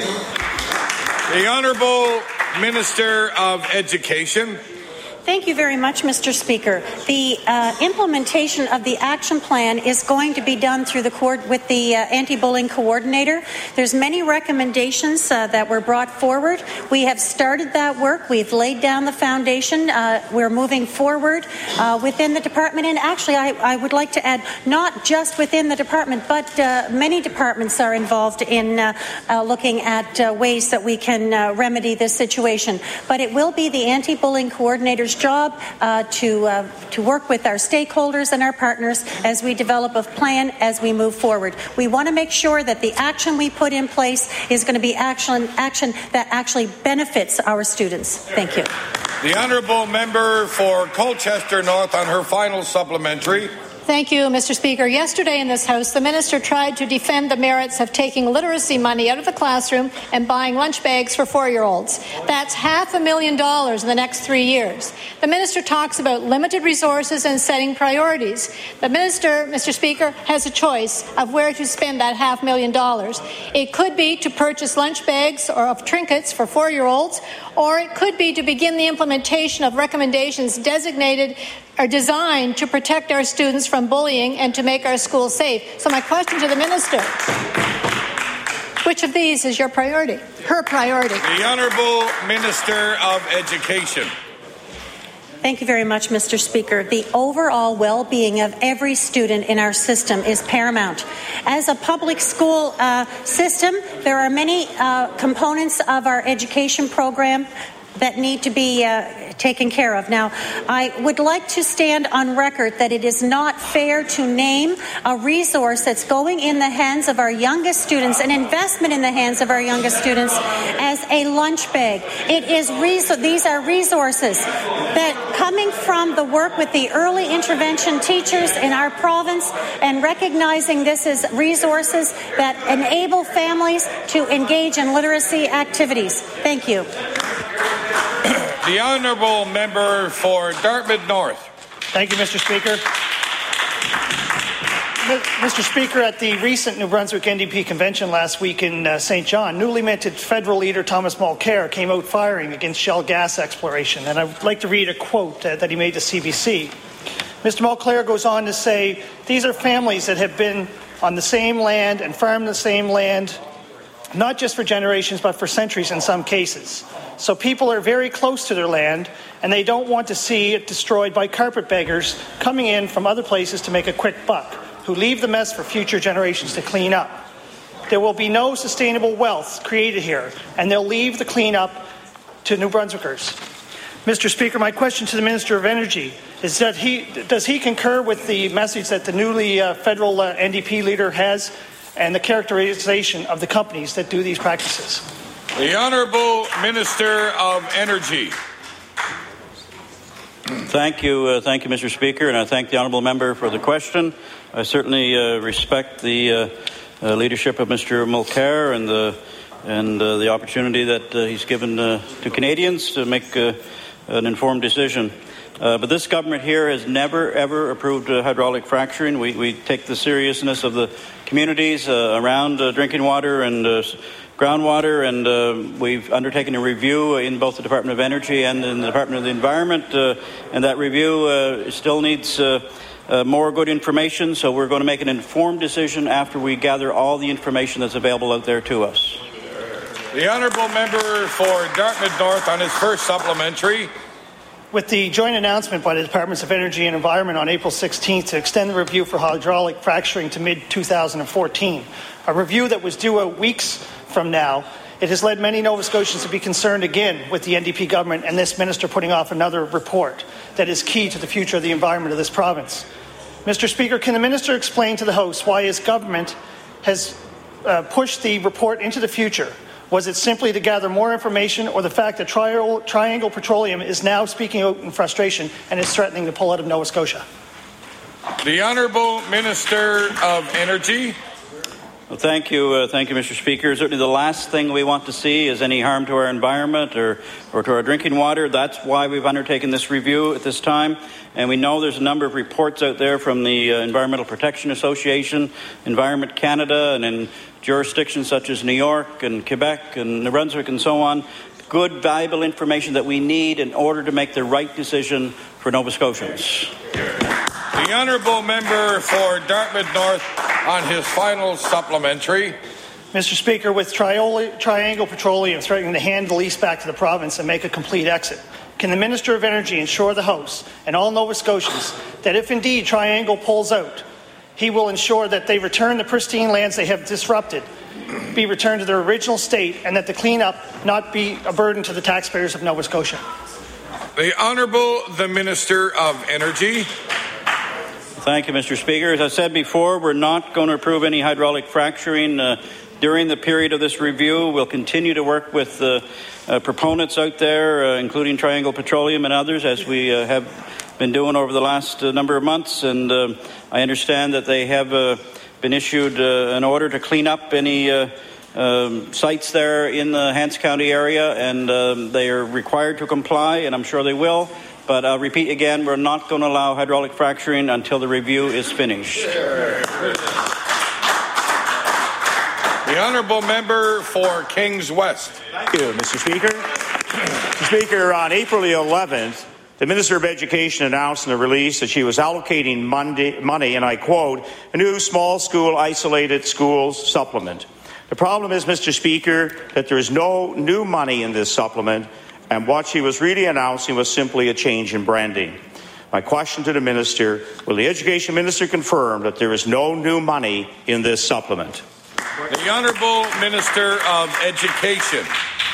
The Honourable Minister of Education. Thank you very much, Mister Speaker. The uh, implementation of the action plan is going to be done through the court with the uh, anti-bullying coordinator. There's many recommendations uh, that were brought forward. We have started that work. We've laid down the foundation. Uh, we're moving forward uh, within the department. And actually, I, I would like to add, not just within the department, but uh, many departments are involved in uh, uh, looking at uh, ways that we can uh, remedy this situation. But it will be the anti-bullying coordinator's job uh, to uh, to work with our stakeholders and our partners as we develop a plan as we move forward. We want to make sure that the action we put in place is going to be action action that actually benefits our students. Thank you. The honourable member for Colchester North on her final supplementary. Thank you, Mister Speaker. Yesterday in this House, the minister tried to defend the merits of taking literacy money out of the classroom and buying lunch bags for four-year-olds. That's half a million dollars in the next three years. The minister talks about limited resources and setting priorities. The minister, Mister Speaker, has a choice of where to spend that half million dollars. It could be to purchase lunch bags or of trinkets for four-year-olds, or it could be to begin the implementation of recommendations designated are designed to protect our students from bullying and to make our schools safe. So my question to the minister, which of these is your priority? Her priority. The Honourable Minister of Education. Thank you very much, Mister Speaker. The overall well-being of every student in our system is paramount. As a public school uh, system, there are many uh, components of our education program that need to be uh, taken care of. Now, I would like to stand on record that it is not fair to name a resource that's going in the hands of our youngest students, an investment in the hands of our youngest students, as a lunch bag. It is res- these are resources that, coming from the work with the early intervention teachers in our province, and recognizing this as resources that enable families to engage in literacy activities. Thank you. The honourable member for Dartmouth North. Thank you, Mister Speaker. Mister Speaker, at the recent New Brunswick N D P convention last week in uh, Saint John, newly minted federal leader Thomas Mulcair came out firing against shale gas exploration. And I would like to read a quote uh, that he made to C B C. Mister Mulcair goes on to say, "These are families that have been on the same land and farmed the same land, not just for generations, but for centuries in some cases. So people are very close to their land, and they don't want to see it destroyed by carpetbaggers coming in from other places to make a quick buck, who leave the mess for future generations to clean up. There will be no sustainable wealth created here, and they'll leave the cleanup to New Brunswickers." Mister Speaker, my question to the Minister of Energy is that he does he concur with the message that the newly uh, federal uh, N D P leader has, and the characterization of the companies that do these practices? The Honourable Minister of Energy. Thank you, uh, thank you, Mister Speaker, and I thank the honourable member for the question. I certainly uh, respect the uh, uh, leadership of Mister Mulcair and the and uh, the opportunity that uh, he's given uh, to Canadians to make uh, an informed decision. Uh, but this government here has never, ever approved uh, hydraulic fracturing. We, we take the seriousness of the communities uh, around uh, drinking water and uh, groundwater, and uh, we've undertaken a review in both the Department of Energy and in the Department of the Environment, uh, and that review uh, still needs uh, uh, more good information, so we're going to make an informed decision after we gather all the information that's available out there to us. The honourable member for Dartmouth North on his first supplementary. With the joint announcement by the Departments of Energy and Environment on April sixteenth to extend the review for hydraulic fracturing to mid two thousand fourteen, a review that was due out weeks from now, it has led many Nova Scotians to be concerned again with the N D P government and this minister putting off another report that is key to the future of the environment of this province. Mister Speaker, can the minister explain to the House why his government has uh, pushed the report into the future? Was it simply to gather more information, or the fact that tri- Triangle Petroleum is now speaking out in frustration and is threatening to pull out of Nova Scotia? The Honourable Minister of Energy. Well, thank you, uh, thank you, Mister Speaker. Certainly, the last thing we want to see is any harm to our environment or, or to our drinking water. That's why we've undertaken this review at this time. And we know there's a number of reports out there from the uh, Environmental Protection Association, Environment Canada, and in jurisdictions such as New York and Quebec and New Brunswick and so on. Good, valuable information that we need in order to make the right decision for Nova Scotians. The honourable member for Dartmouth North on his final supplementary. Mister Speaker, with Trioli- Triangle Petroleum threatening to hand the lease back to the province and make a complete exit, can the Minister of Energy ensure the House and all Nova Scotians that if indeed Triangle pulls out, he will ensure that they return the pristine lands they have disrupted, be returned to their original state, and that the cleanup not be a burden to the taxpayers of Nova Scotia? The Honourable the Minister of Energy. Thank you, Mister Speaker. As I said before, we're not going to approve any hydraulic fracturing uh, during the period of this review. We'll continue to work with uh, uh, proponents out there, uh, including Triangle Petroleum and others, as we uh, have been doing over the last uh, number of months. And uh, I understand that they have uh, been issued uh, an order to clean up any uh, um, sites there in the Hants County area, and um, they are required to comply, and I'm sure they will. But I'll repeat again, we're not going to allow hydraulic fracturing until the review is finished. The honourable member for Kings West. Thank you, Mister Speaker. Mister Speaker, on April the eleventh, the Minister of Education announced in the release that she was allocating Monday, money, and I quote, a new small school isolated schools supplement. The problem is, Mister Speaker, that there is no new money in this supplement, and what she was really announcing was simply a change in branding. My question to the Minister, will the Education Minister confirm that there is no new money in this supplement? The Honourable Minister of Education.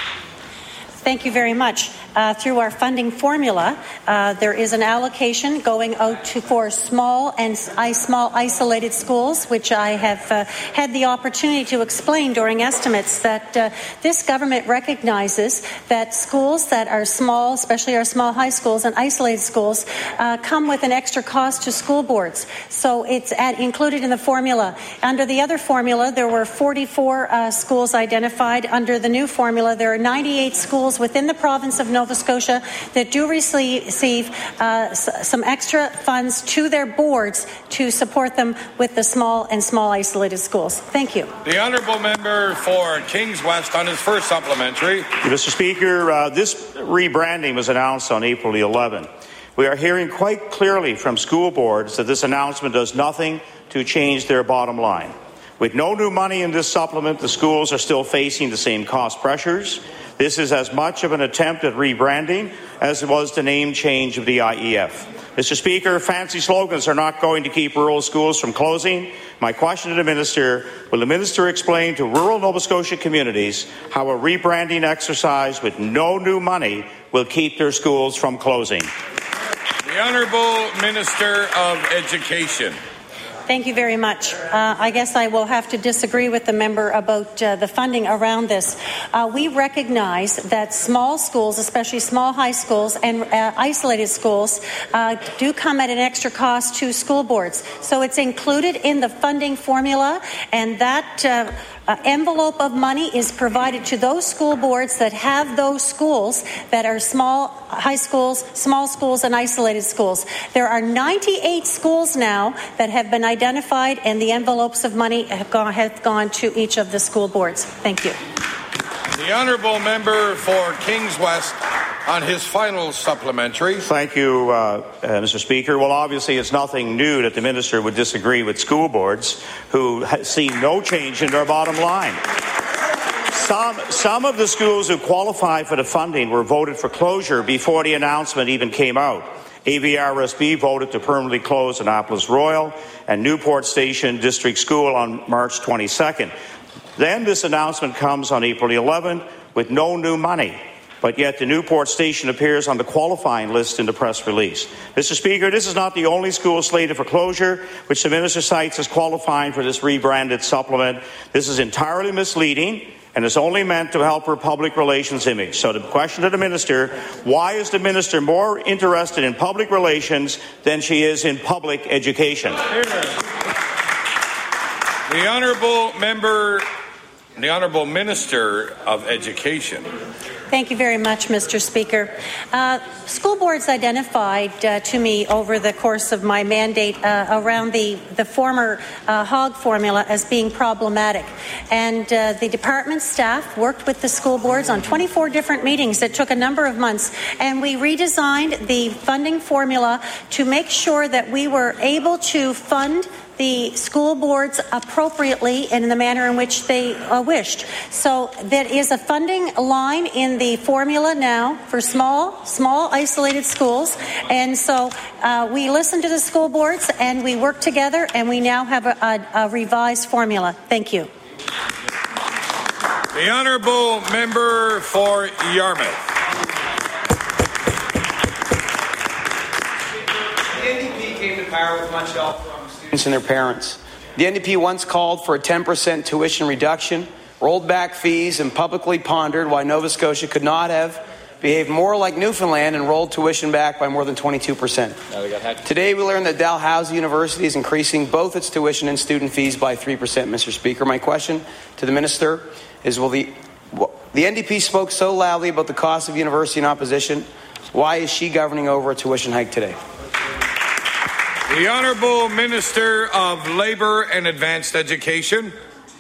Thank you very much. Uh, through our funding formula, uh, there is an allocation going out to for small and I, small isolated schools, which I have uh, had the opportunity to explain during estimates that uh, this government recognizes that schools that are small, especially our small high schools and isolated schools, uh, come with an extra cost to school boards. So it's at, included in the formula. Under the other formula, there were forty-four uh, schools identified. Under the new formula, there are ninety-eight schools within the province of Nova Scotia that do receive uh, some extra funds to their boards to support them with the small and small isolated schools. Thank you. The honourable member for Kings West on his first supplementary. Mister Speaker, uh, this rebranding was announced on April the eleventh. We are hearing quite clearly from school boards that this announcement does nothing to change their bottom line. With no new money in this supplement, the schools are still facing the same cost pressures. This is as much of an attempt at rebranding as it was the name change of the I E F. Mister Speaker, fancy slogans are not going to keep rural schools from closing. My question to the Minister, will the Minister explain to rural Nova Scotia communities how a rebranding exercise with no new money will keep their schools from closing? The Honourable Minister of Education. Thank you very much. Uh, I guess I will have to disagree with the member about uh, the funding around this. Uh, we recognize that small schools, especially small high schools and uh, isolated schools, uh, do come at an extra cost to school boards. So it's included in the funding formula, and that uh, uh, envelope of money is provided to those school boards that have those schools that are small high schools, small schools, and isolated schools. There are ninety-eight schools now that have been identified, and the envelopes of money have gone, have gone to each of the school boards. Thank you. The honourable member for Kings West on his final supplementary. Thank you, uh, uh, Mister Speaker. Well, obviously, it's nothing new that the minister would disagree with school boards who ha- see no change in their bottom line. Some, some of the schools who qualified for the funding were voted for closure before the announcement even came out. A V R S B voted to permanently close Annapolis Royal and Newport Station District School on March twenty-second. Then this announcement comes on April eleventh with no new money. But yet the Newport Station appears on the qualifying list in the press release. Mister Speaker, this is not the only school slated for closure, which the minister cites as qualifying for this rebranded supplement. This is entirely misleading and is only meant to help her public relations image. So the question to the minister, why is the minister more interested in public relations than she is in public education? The honourable member, the honourable Minister of Education. Thank you very much, Mister Speaker. Uh, school boards identified uh, to me over the course of my mandate uh, around the, the former uh, HOG formula as being problematic. And uh, the department staff worked with the school boards on twenty-four different meetings that took a number of months. And we redesigned the funding formula to make sure that we were able to fund the school boards appropriately and in the manner in which they uh, wished. So there is a funding line in the formula now for small, small isolated schools. And so uh, we listened to the school boards and we worked together and we now have a, a, a revised formula. Thank you. The honourable member for Yarmouth. The N D P came to power with much help from students and their parents. The N D P once called for a ten percent tuition reduction, rolled back fees, and publicly pondered why Nova Scotia could not have behaved more like Newfoundland and rolled tuition back by more than twenty-two percent. Today we learned that Dalhousie University is increasing both its tuition and student fees by three percent, Mister Speaker. My question to the minister is, will the, the N D P spoke so loudly about the cost of university in opposition. Why is she governing over a tuition hike today? The Honourable Minister of Labour and Advanced Education.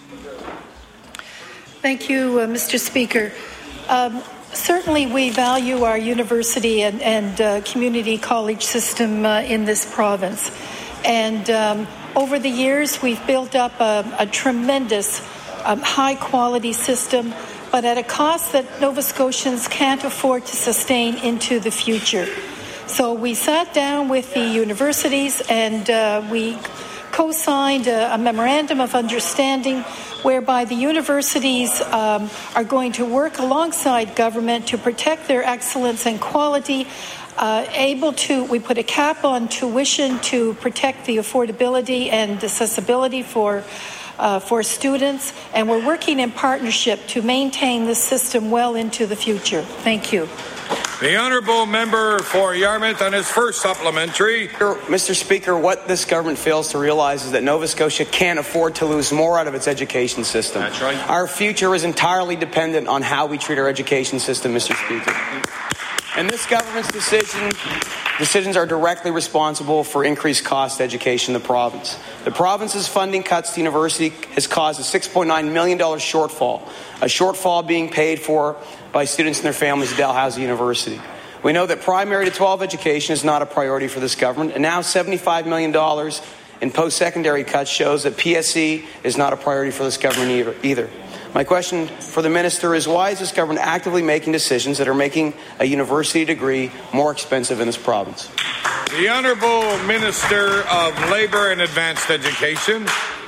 Thank you, uh, Mister Speaker. Um, certainly we value our university and, and uh, community college system uh, in this province. And um, over the years, we've built up a, a tremendous um, high-quality system, but at a cost that Nova Scotians can't afford to sustain into the future. So we sat down with the universities and uh, we co-signed a, a memorandum of understanding whereby the universities um, are going to work alongside government to protect their excellence and quality. Uh, able to, we put a cap on tuition to protect the affordability and accessibility for uh, for students, and we're working in partnership to maintain this system well into the future. Thank you. The honourable member for Yarmouth on his first supplementary. Mister Speaker, what this government fails to realize is that Nova Scotia can't afford to lose more out of its education system. That's right. Our future is entirely dependent on how we treat our education system, Mister Speaker. And this government's decision, decisions are directly responsible for increased cost to education in the province. The province's funding cuts to university has caused a six point nine million dollars shortfall, a shortfall being paid for by students and their families at Dalhousie University. We know that primary to twelve education is not a priority for this government, and now seventy-five million dollars in post-secondary cuts shows that P S C is not a priority for this government either. My question for the minister is, why is this government actively making decisions that are making a university degree more expensive in this province? The Honourable Minister of Labour and Advanced Education.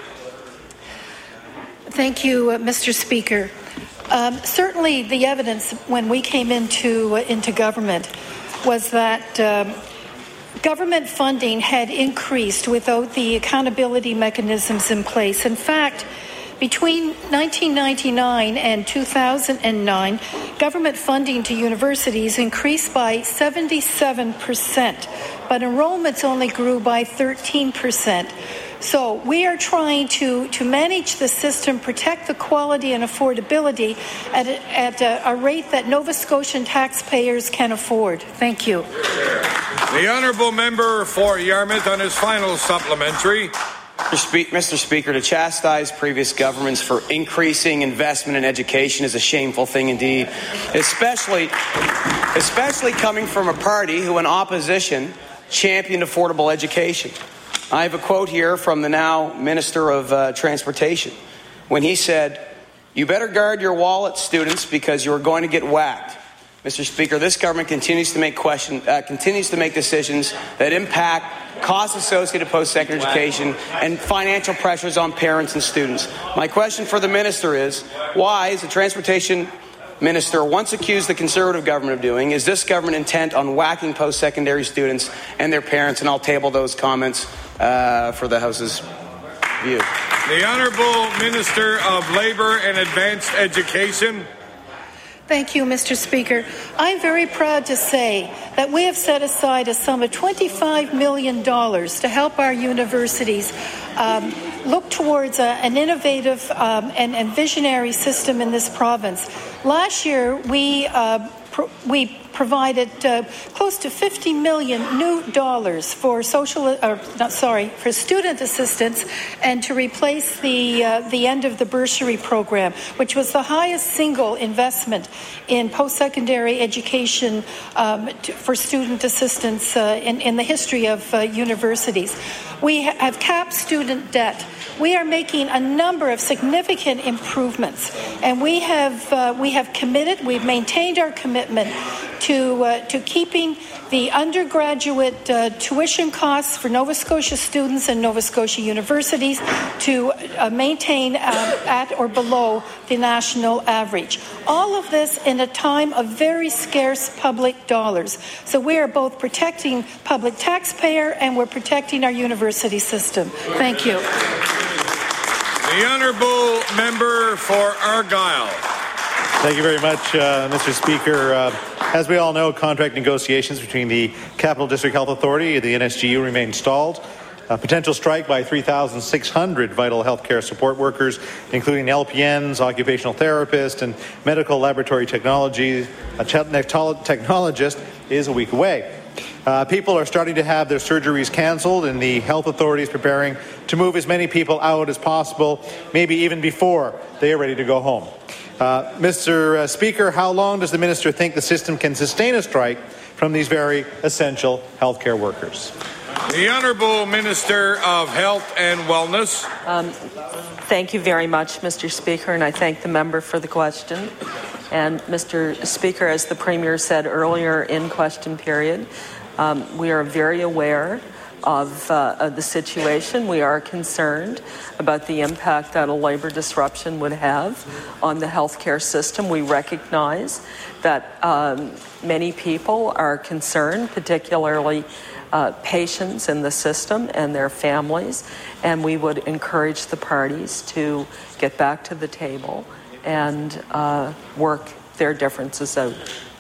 Thank you, uh, Mister Speaker. Um, certainly the evidence when we came into, uh, into government was that um, government funding had increased without the accountability mechanisms in place. In fact, between nineteen ninety-nine and two thousand nine, government funding to universities increased by seventy-seven percent, but enrollments only grew by thirteen percent. So we are trying to, to manage the system, protect the quality and affordability at a, at a, a rate that Nova Scotian taxpayers can afford. Thank you. The honourable member for Yarmouth on his final supplementary. Mister Speaker, to chastise previous governments for increasing investment in education is a shameful thing indeed, especially, especially coming from a party who in opposition championed affordable education. I have a quote here from the now Minister of uh, Transportation when he said, "You better guard your wallet, students, because you are going to get whacked." Mister Speaker, this government continues to make question, uh, continues to make decisions that impact costs associated with post-secondary education and financial pressures on parents and students. My question for the minister is, why, as the transportation minister once accused the Conservative government of doing, is this government intent on whacking post-secondary students and their parents? And I'll table those comments uh, for the House's view. The Honourable Minister of Labour and Advanced Education. Thank you, Mister Speaker. I'm very proud to say that we have set aside a sum of twenty-five million dollars to help our universities um, look towards a, an innovative um, and, and visionary system in this province. Last year, we uh, pr- we provided uh, close to fifty million new dollars for social, or not sorry, for student assistance, and to replace the uh, the end of the bursary program, which was the highest single investment in post-secondary education um, to, for student assistance uh, in, in the history of uh, universities. We ha- have capped student debt. We are making a number of significant improvements, and we have uh, we have committed, we've maintained our commitment to uh, to keeping the undergraduate uh, tuition costs for Nova Scotia students and Nova Scotia universities to uh, maintain uh, at or below the national average. All of this in a time of very scarce public dollars. So we are both protecting public taxpayer and we're protecting our university system. Thank you. The Honourable Member for Argyll. Thank you very much, uh, Mister Speaker. Uh, as we all know, contract negotiations between the Capital District Health Authority and the N S G U remain stalled. A potential strike by three thousand six hundred vital healthcare support workers, including L P Ns, occupational therapists, and medical laboratory technology, a technologist, is a week away. Uh, people are starting to have their surgeries cancelled, and the health authority is preparing to move as many people out as possible, maybe even before they are ready to go home. Uh, Mister Speaker, how long does the minister think the system can sustain a strike from these very essential healthcare workers? The Honourable Minister of Health and Wellness. Um, thank you very much, Mister Speaker, and I thank the member for the question. And Mister Speaker, as the Premier said earlier in question period, um, we are very aware of, uh, of the situation. We are concerned about the impact that a labour disruption would have on the healthcare system. We recognize that um, many people are concerned, particularly uh, patients in the system and their families, and we would encourage the parties to get back to the table and uh, work their differences out.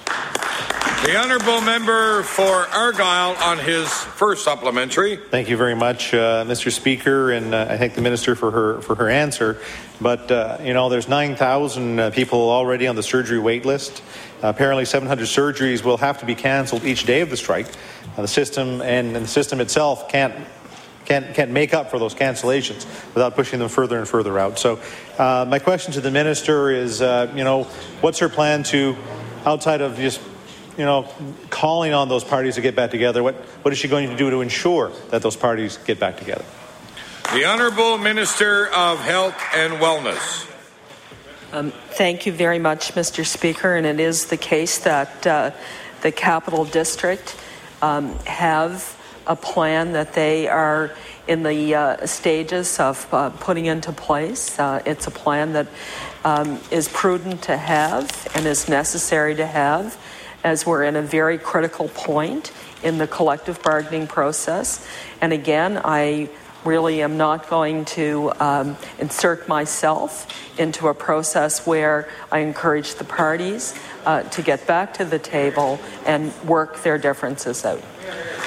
The Honourable Member for Argyll on his first supplementary. Thank you very much, uh, Mister Speaker, and uh, I thank the Minister for her for her answer. But, uh, you know, there's nine thousand uh, people already on the surgery wait list. Uh, apparently seven hundred surgeries will have to be cancelled each day of the strike. Uh, the system and, and the system itself can't Can't, can't make up for those cancellations without pushing them further and further out. So uh, my question to the minister is, uh, you know, what's her plan to, outside of just, you know, calling on those parties to get back together, what, what is she going to do to ensure that those parties get back together? The Honourable Minister of Health and Wellness. Um, thank you very much, Mister Speaker. And it is the case that uh, the Capital District um, have a plan that they are in the uh, stages of uh, putting into place. Uh, it's a plan that um, is prudent to have and is necessary to have, as we're in a very critical point in the collective bargaining process. And again, I really am not going to um, insert myself into a process where I encourage the parties uh, to get back to the table and work their differences out.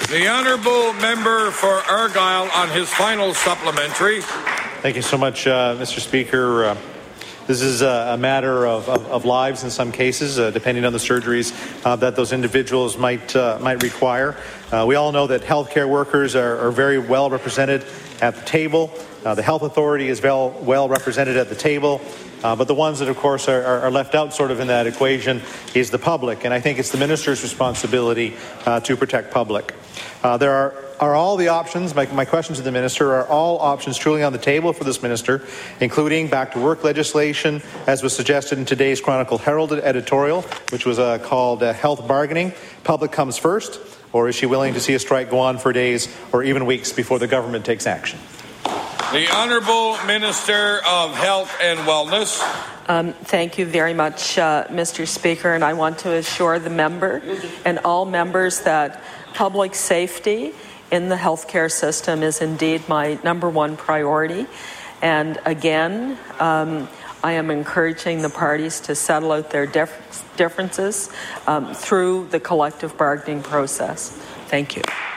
The honourable member for Argyle on his final supplementary. Thank you so much, uh, Mister Speaker. Uh, this is a, a matter of, of, of lives in some cases, uh, depending on the surgeries uh, that those individuals might uh, might require. Uh, we all know that healthcare workers are, are very well represented at the table. Uh, the health authority is well well represented at the table. Uh, but the ones that, of course, are, are left out sort of in that equation is the public. And I think it's the minister's responsibility uh, to protect public. Uh, there are, are all the options, my, my question to the minister, are all options truly on the table for this minister, including back-to-work legislation, as was suggested in today's Chronicle Herald editorial, which was uh, called uh, Health Bargaining. Public comes first, or is she willing to see a strike go on for days or even weeks before the government takes action? The Honourable Minister of Health and Wellness. Um, thank you very much, uh, Mister Speaker, and I want to assure the member and all members that public safety in the healthcare system is indeed my number one priority. And again, um, I am encouraging the parties to settle out their dif- differences um, through the collective bargaining process. Thank you.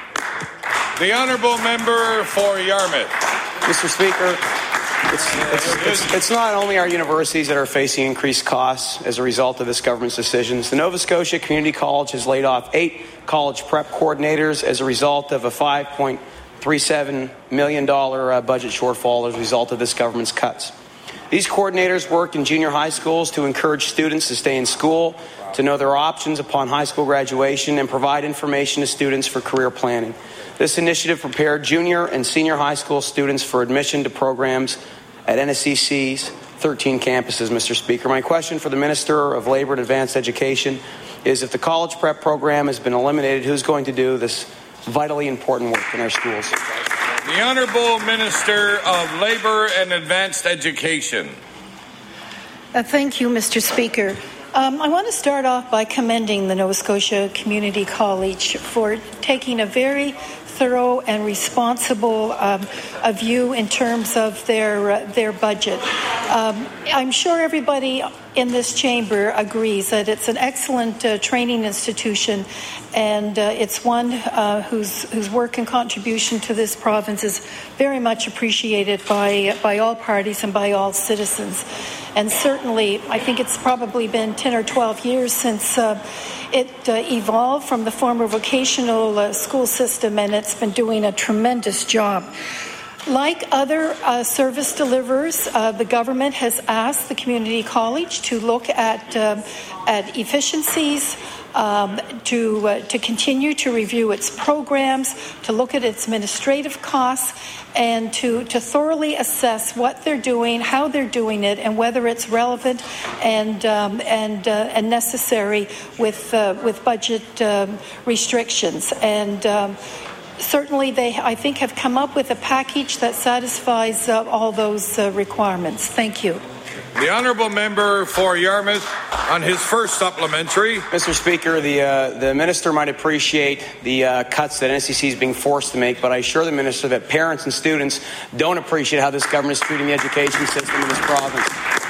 The Honourable Member for Yarmouth. Mister Speaker, it's, it's, it's, it's not only our universities that are facing increased costs as a result of this government's decisions. The Nova Scotia Community College has laid off eight college prep coordinators as a result of a five point three seven million dollars uh, budget shortfall as a result of this government's cuts. These coordinators work in junior high schools to encourage students to stay in school, to know their options upon high school graduation, and provide information to students for career planning. This initiative prepared junior and senior high school students for admission to programs at N S C C's thirteen campuses, Mister Speaker. My question for the Minister of Labour and Advanced Education is, if the college prep program has been eliminated, who's going to do this vitally important work in our schools? The Honourable Minister of Labour and Advanced Education. Uh, thank you, Mister Speaker. Um, I want to start off by commending the Nova Scotia Community College for taking a very thorough and responsible um, a view in terms of their uh, their budget. Um, I'm sure everybody in this chamber agrees that it's an excellent uh, training institution, and uh, it's one uh, whose whose work and contribution to this province is very much appreciated by by all parties and by all citizens. And certainly, I think it's probably been ten or twelve years since uh, it uh, evolved from the former vocational uh, school system, and it's been doing a tremendous job. Like other uh, service deliverers, uh, the government has asked the community college to look at uh, at efficiencies, um, to uh, to continue to review its programs, to look at its administrative costs, and to, to thoroughly assess what they're doing, how they're doing it, and whether it's relevant and um, and uh, and necessary with uh, with budget um, restrictions. And um, certainly, they I think have come up with a package that satisfies uh, all those uh, requirements. Thank you. The Honourable Member for Yarmouth on his first supplementary. Mister Speaker, the uh, the Minister might appreciate the uh, cuts that N S C C is being forced to make, but I assure the Minister that parents and students don't appreciate how this government is treating the education system in this province.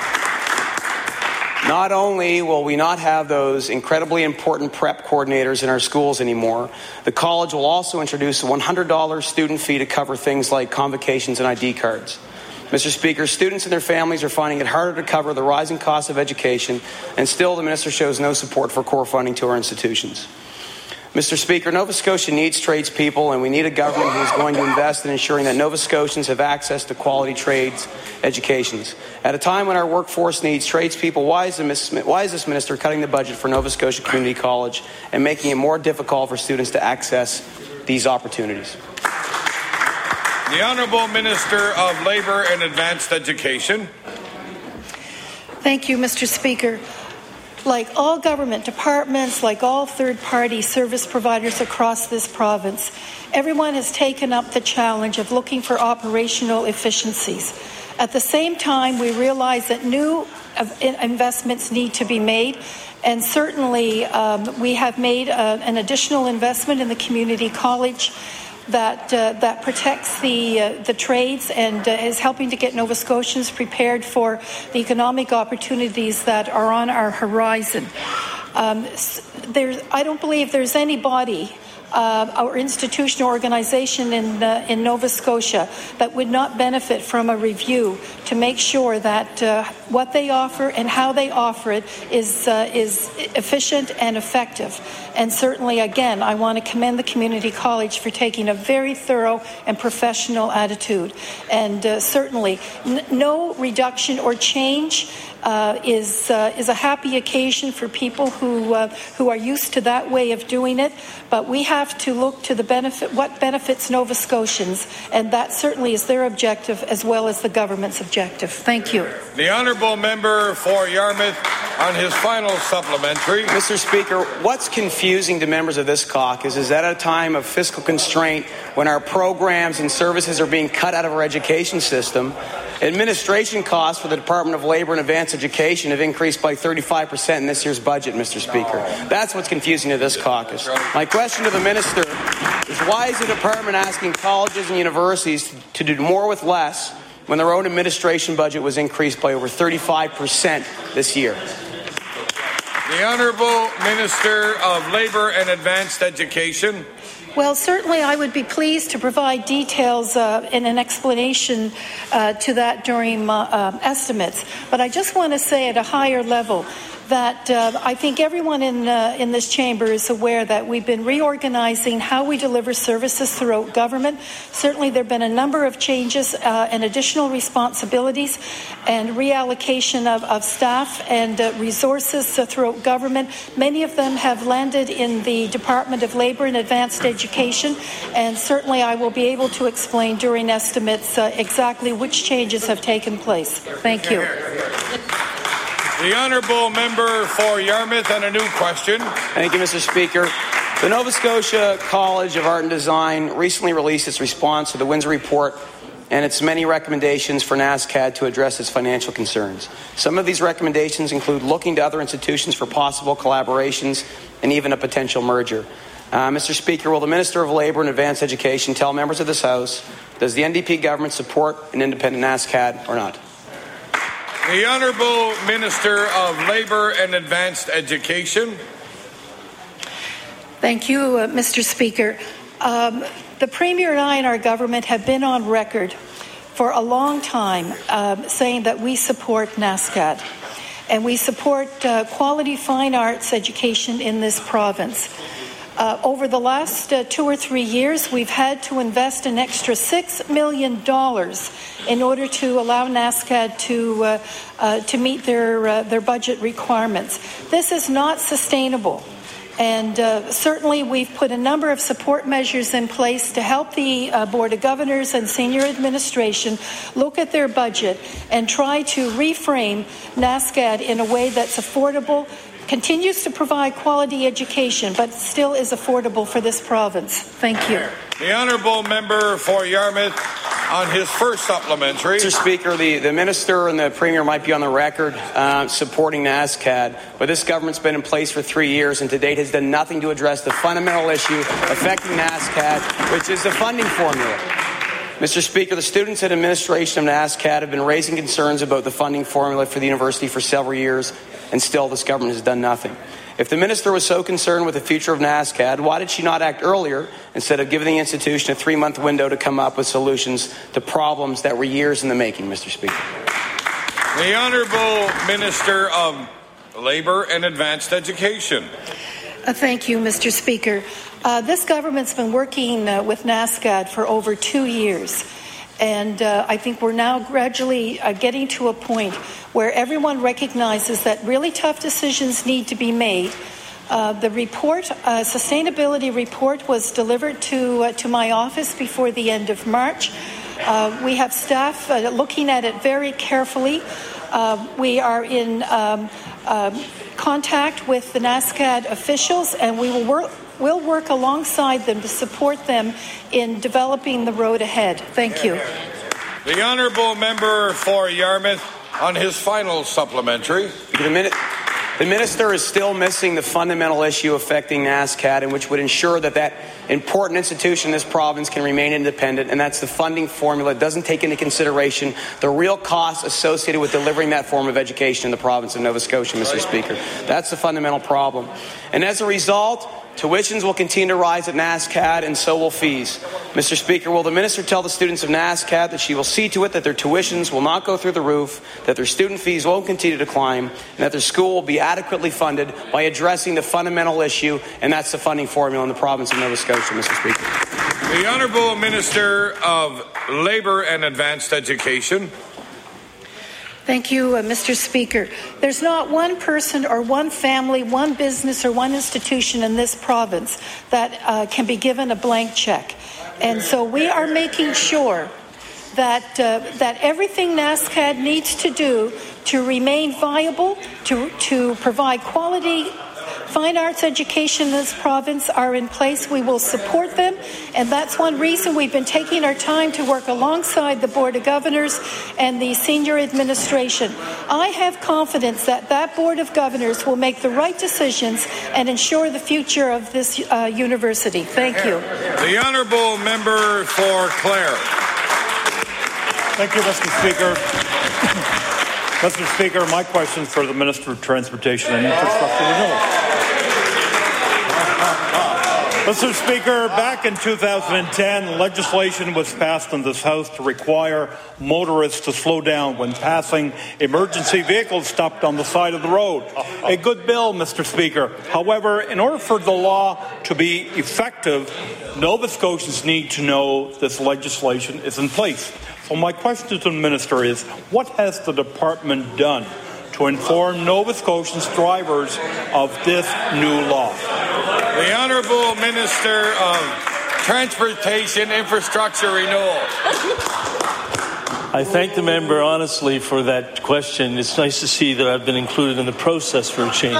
Not only will we not have those incredibly important prep coordinators in our schools anymore, the college will also introduce a one hundred dollars student fee to cover things like convocations and I D cards. Mister Speaker, students and their families are finding it harder to cover the rising cost of education, and still the Minister shows no support for core funding to our institutions. Mister Speaker, Nova Scotia needs tradespeople, and we need a government who is going to invest in ensuring that Nova Scotians have access to quality trades educations. At a time when our workforce needs tradespeople, why is, the, why is this Minister cutting the budget for Nova Scotia Community College and making it more difficult for students to access these opportunities? The Honourable Minister of Labour and Advanced Education. Thank you, Mister Speaker. Like all government departments, like all third-party service providers across this province, everyone has taken up the challenge of looking for operational efficiencies. At the same time, we realize that new investments need to be made, and certainly um, we have made uh, an additional investment in the community college that uh, that protects the uh, the trades and uh, is helping to get Nova Scotians prepared for the economic opportunities that are on our horizon. Um, there's, I don't believe there's anybody uh, our institution or organization in, uh, in Nova Scotia that would not benefit from a review to make sure that uh, what they offer and how they offer it is, uh, is efficient and effective. And certainly, again, I want to commend the Community College for taking a very thorough and professional attitude. And uh, certainly, n- no reduction or change Uh, is uh, is a happy occasion for people who uh, who are used to that way of doing it. But we have to look to the benefit, what benefits Nova Scotians, and that certainly is their objective as well as the government's objective. Thank you. The honourable member for Yarmouth on his final supplementary. Mister Speaker, what's confusing to members of this caucus is that at a time of fiscal constraint, when our programs and services are being cut out of our education system, administration costs for the Department of Labour and Advanced Education have increased by thirty-five percent in this year's budget, Mister Speaker. That's what's confusing to this caucus. My question to the minister is, why is the department asking colleges and universities to do more with less when their own administration budget was increased by over thirty-five percent this year? The Honourable Minister of Labour and Advanced Education. Well, certainly I would be pleased to provide details uh, and an explanation uh, to that during my uh, estimates. But I just want to say at a higher level that uh, I think everyone in uh, in this chamber is aware that we've been reorganizing how we deliver services throughout government. Certainly there have been a number of changes uh, and additional responsibilities and reallocation of, of staff and uh, resources uh, throughout government. Many of them have landed in the Department of Labour and Advanced Education, and certainly I will be able to explain during estimates uh, exactly which changes have taken place. Thank you. The honourable member for Yarmouth on a new question. Thank you, Mister Speaker. The Nova Scotia College of Art and Design recently released its response to the Windsor Report and its many recommendations for NASCAD to address its financial concerns. Some of these recommendations include looking to other institutions for possible collaborations and even a potential merger. Uh, Mister Speaker, will the Minister of Labour and Advanced Education tell members of this House, does the N D P government support an independent NASCAD or not? The Honourable Minister of Labour and Advanced Education. Thank you, uh, Mister Speaker. Um, the Premier and I and our government have been on record for a long time uh, saying that we support NASCAD and we support uh, quality fine arts education in this province. Uh, over the last uh, two or three years, we've had to invest an extra six million dollars in order to allow NASCAD to uh, uh, to meet their uh, their budget requirements. This is not sustainable. And uh, certainly we've put a number of support measures in place to help the uh, Board of Governors and senior administration look at their budget and try to reframe NASCAD in a way that's affordable, continues to provide quality education, but still is affordable for this province. Thank you. The honourable member for Yarmouth on his first supplementary. Mister Speaker, the, the Minister and the Premier might be on the record uh, supporting NASCAD, but this government's been in place for three years and to date has done nothing to address the fundamental issue affecting NASCAD, which is the funding formula. Mister Speaker, the students and administration of NASCAD have been raising concerns about the funding formula for the university for several years, and still this government has done nothing. If the minister was so concerned with the future of NASCAD, why did she not act earlier instead of giving the institution a three-month window to come up with solutions to problems that were years in the making, Mister Speaker? The Honourable Minister of Labour and Advanced Education. Uh, thank you, Mister Speaker. Uh, this government's been working uh, with NASCAD for over two years. And uh, I think we're now gradually uh, getting to a point where everyone recognizes that really tough decisions need to be made. Uh, the report, uh, sustainability report, was delivered to uh, to my office before the end of March. Uh, we have staff uh, looking at it very carefully. Uh, we are in um, uh, contact with the NASCAD officials, and we will work. We'll work alongside them to support them in developing the road ahead. Thank you. The honourable member for Yarmouth on his final supplementary. The, min- the minister is still missing the fundamental issue affecting NASCAD, and which would ensure that that important institution in this province can remain independent, and that's the funding formula. It doesn't take into consideration the real costs associated with delivering that form of education in the province of Nova Scotia, Mister Speaker. That's the fundamental problem. And as a result, Tuitions will continue to rise at NASCAD, and so will fees. Mister Speaker, will the minister tell the students of NASCAD that she will see to it that their tuitions will not go through the roof, that their student fees won't continue to climb, and that their school will be adequately funded by addressing the fundamental issue, and that's the funding formula in the province of Nova Scotia, Mister Speaker? The Honourable Minister of Labour and Advanced Education. Thank you, uh, Mister Speaker. There's not one person or one family, one business or one institution in this province that uh, can be given a blank check. And so we are making sure that, uh, that everything NASCAD needs to do to remain viable, to, to provide quality fine arts education in this province are in place. We will support them, and that's one reason we've been taking our time to work alongside the Board of Governors and the senior administration. I have confidence that that Board of Governors will make the right decisions and ensure the future of this uh, university. Thank you. The Honourable Member for Clare. Thank you, Mister Speaker. Mister Speaker, my question is for the Minister of Transportation and Infrastructure Renewal. Mister Speaker, back in two thousand ten, legislation was passed in this House to require motorists to slow down when passing emergency vehicles stopped on the side of the road. A good bill, Mister Speaker. However, in order for the law to be effective, Nova Scotians need to know this legislation is in place. So my question to the Minister is, what has the department done to inform Nova Scotians drivers of this new law? The Honourable Minister of Transportation, Infrastructure Renewal. I thank the member honestly for that question. It's nice to see that I've been included in the process for a change.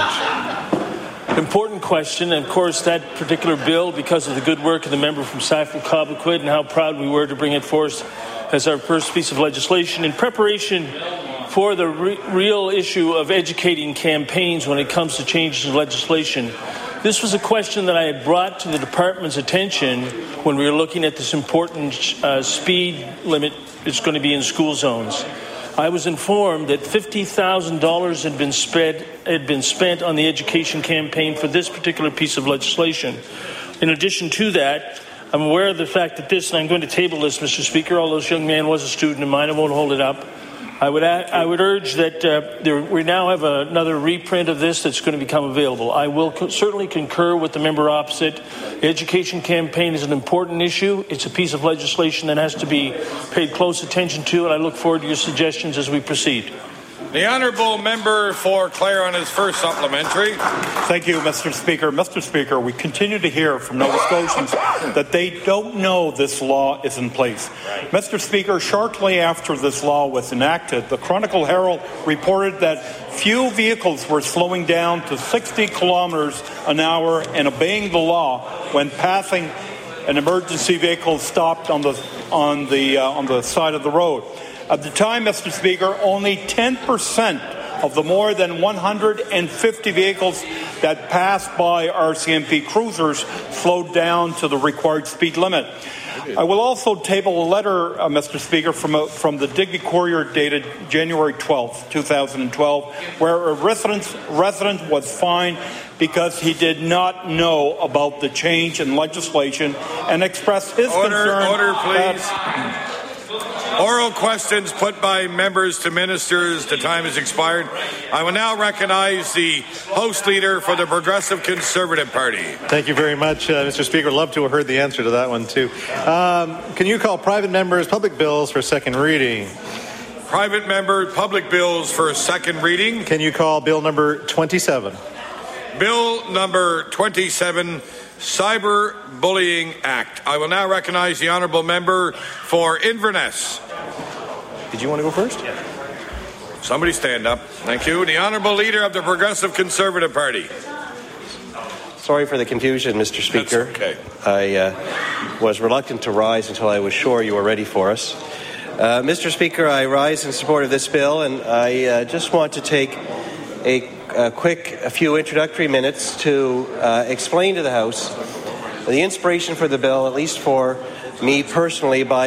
Important question, and of course that particular bill, because of the good work of the member from Saffron-Cobequid and how proud we were to bring it forth as our first piece of legislation in preparation for the re- real issue of educating campaigns when it comes to changes in legislation. This was a question that I had brought to the department's attention when we were looking at this important uh, speed limit that's going to be in school zones. I was informed that fifty thousand dollars had been spent had been spent on the education campaign for this particular piece of legislation. In addition to that, I'm aware of the fact that this, and I'm going to table this, Mister Speaker, although this young man was a student of mine, I won't hold it up. I would I would urge that uh, there, we now have another reprint of this that's going to become available. I will co- certainly concur with the member opposite. The education campaign is an important issue. It's a piece of legislation that has to be paid close attention to, and I look forward to your suggestions as we proceed. The Honourable Member for Clare on his first supplementary. Thank you, Mister Speaker. Mister Speaker, we continue to hear from Nova Scotians that they don't know this law is in place. Right. Mister Speaker, shortly after this law was enacted, the Chronicle Herald reported that few vehicles were slowing down to sixty kilometres an hour and obeying the law when passing an emergency vehicle stopped on the on the uh, on the side of the road. At the time, Mister Speaker, only ten percent of the more than one hundred fifty vehicles that passed by R C M P cruisers slowed down to the required speed limit. I will also table a letter, uh, Mister Speaker, from, a, from the Digby Courier dated January twelfth, twenty twelve, where a resident, resident was fined because he did not know about the change in legislation and expressed his order, concern. Order, please. That Oral questions put by members to ministers. The time has expired. I will now recognize the House Leader for the Progressive Conservative Party. Thank you very much, uh, Mister Speaker. Love to have heard the answer to that one, too. Um, can you call private members public bills for second reading? Private member public bills for second reading. Can you call bill number twenty-seven? Bill number twenty-seven, Cyber Bullying Act. I will now recognize the Honourable Member for Inverness. Did you want to go first? Yeah. Somebody stand up. Thank you. The Honourable Leader of the Progressive Conservative Party. Sorry for the confusion, Mister Speaker. That's okay. I uh, was reluctant to rise until I was sure you were ready for us. Uh, Mister Speaker, I rise in support of this bill, and I uh, just want to take a, a quick, a few introductory minutes to uh, explain to the House the inspiration for the bill, at least for me personally, by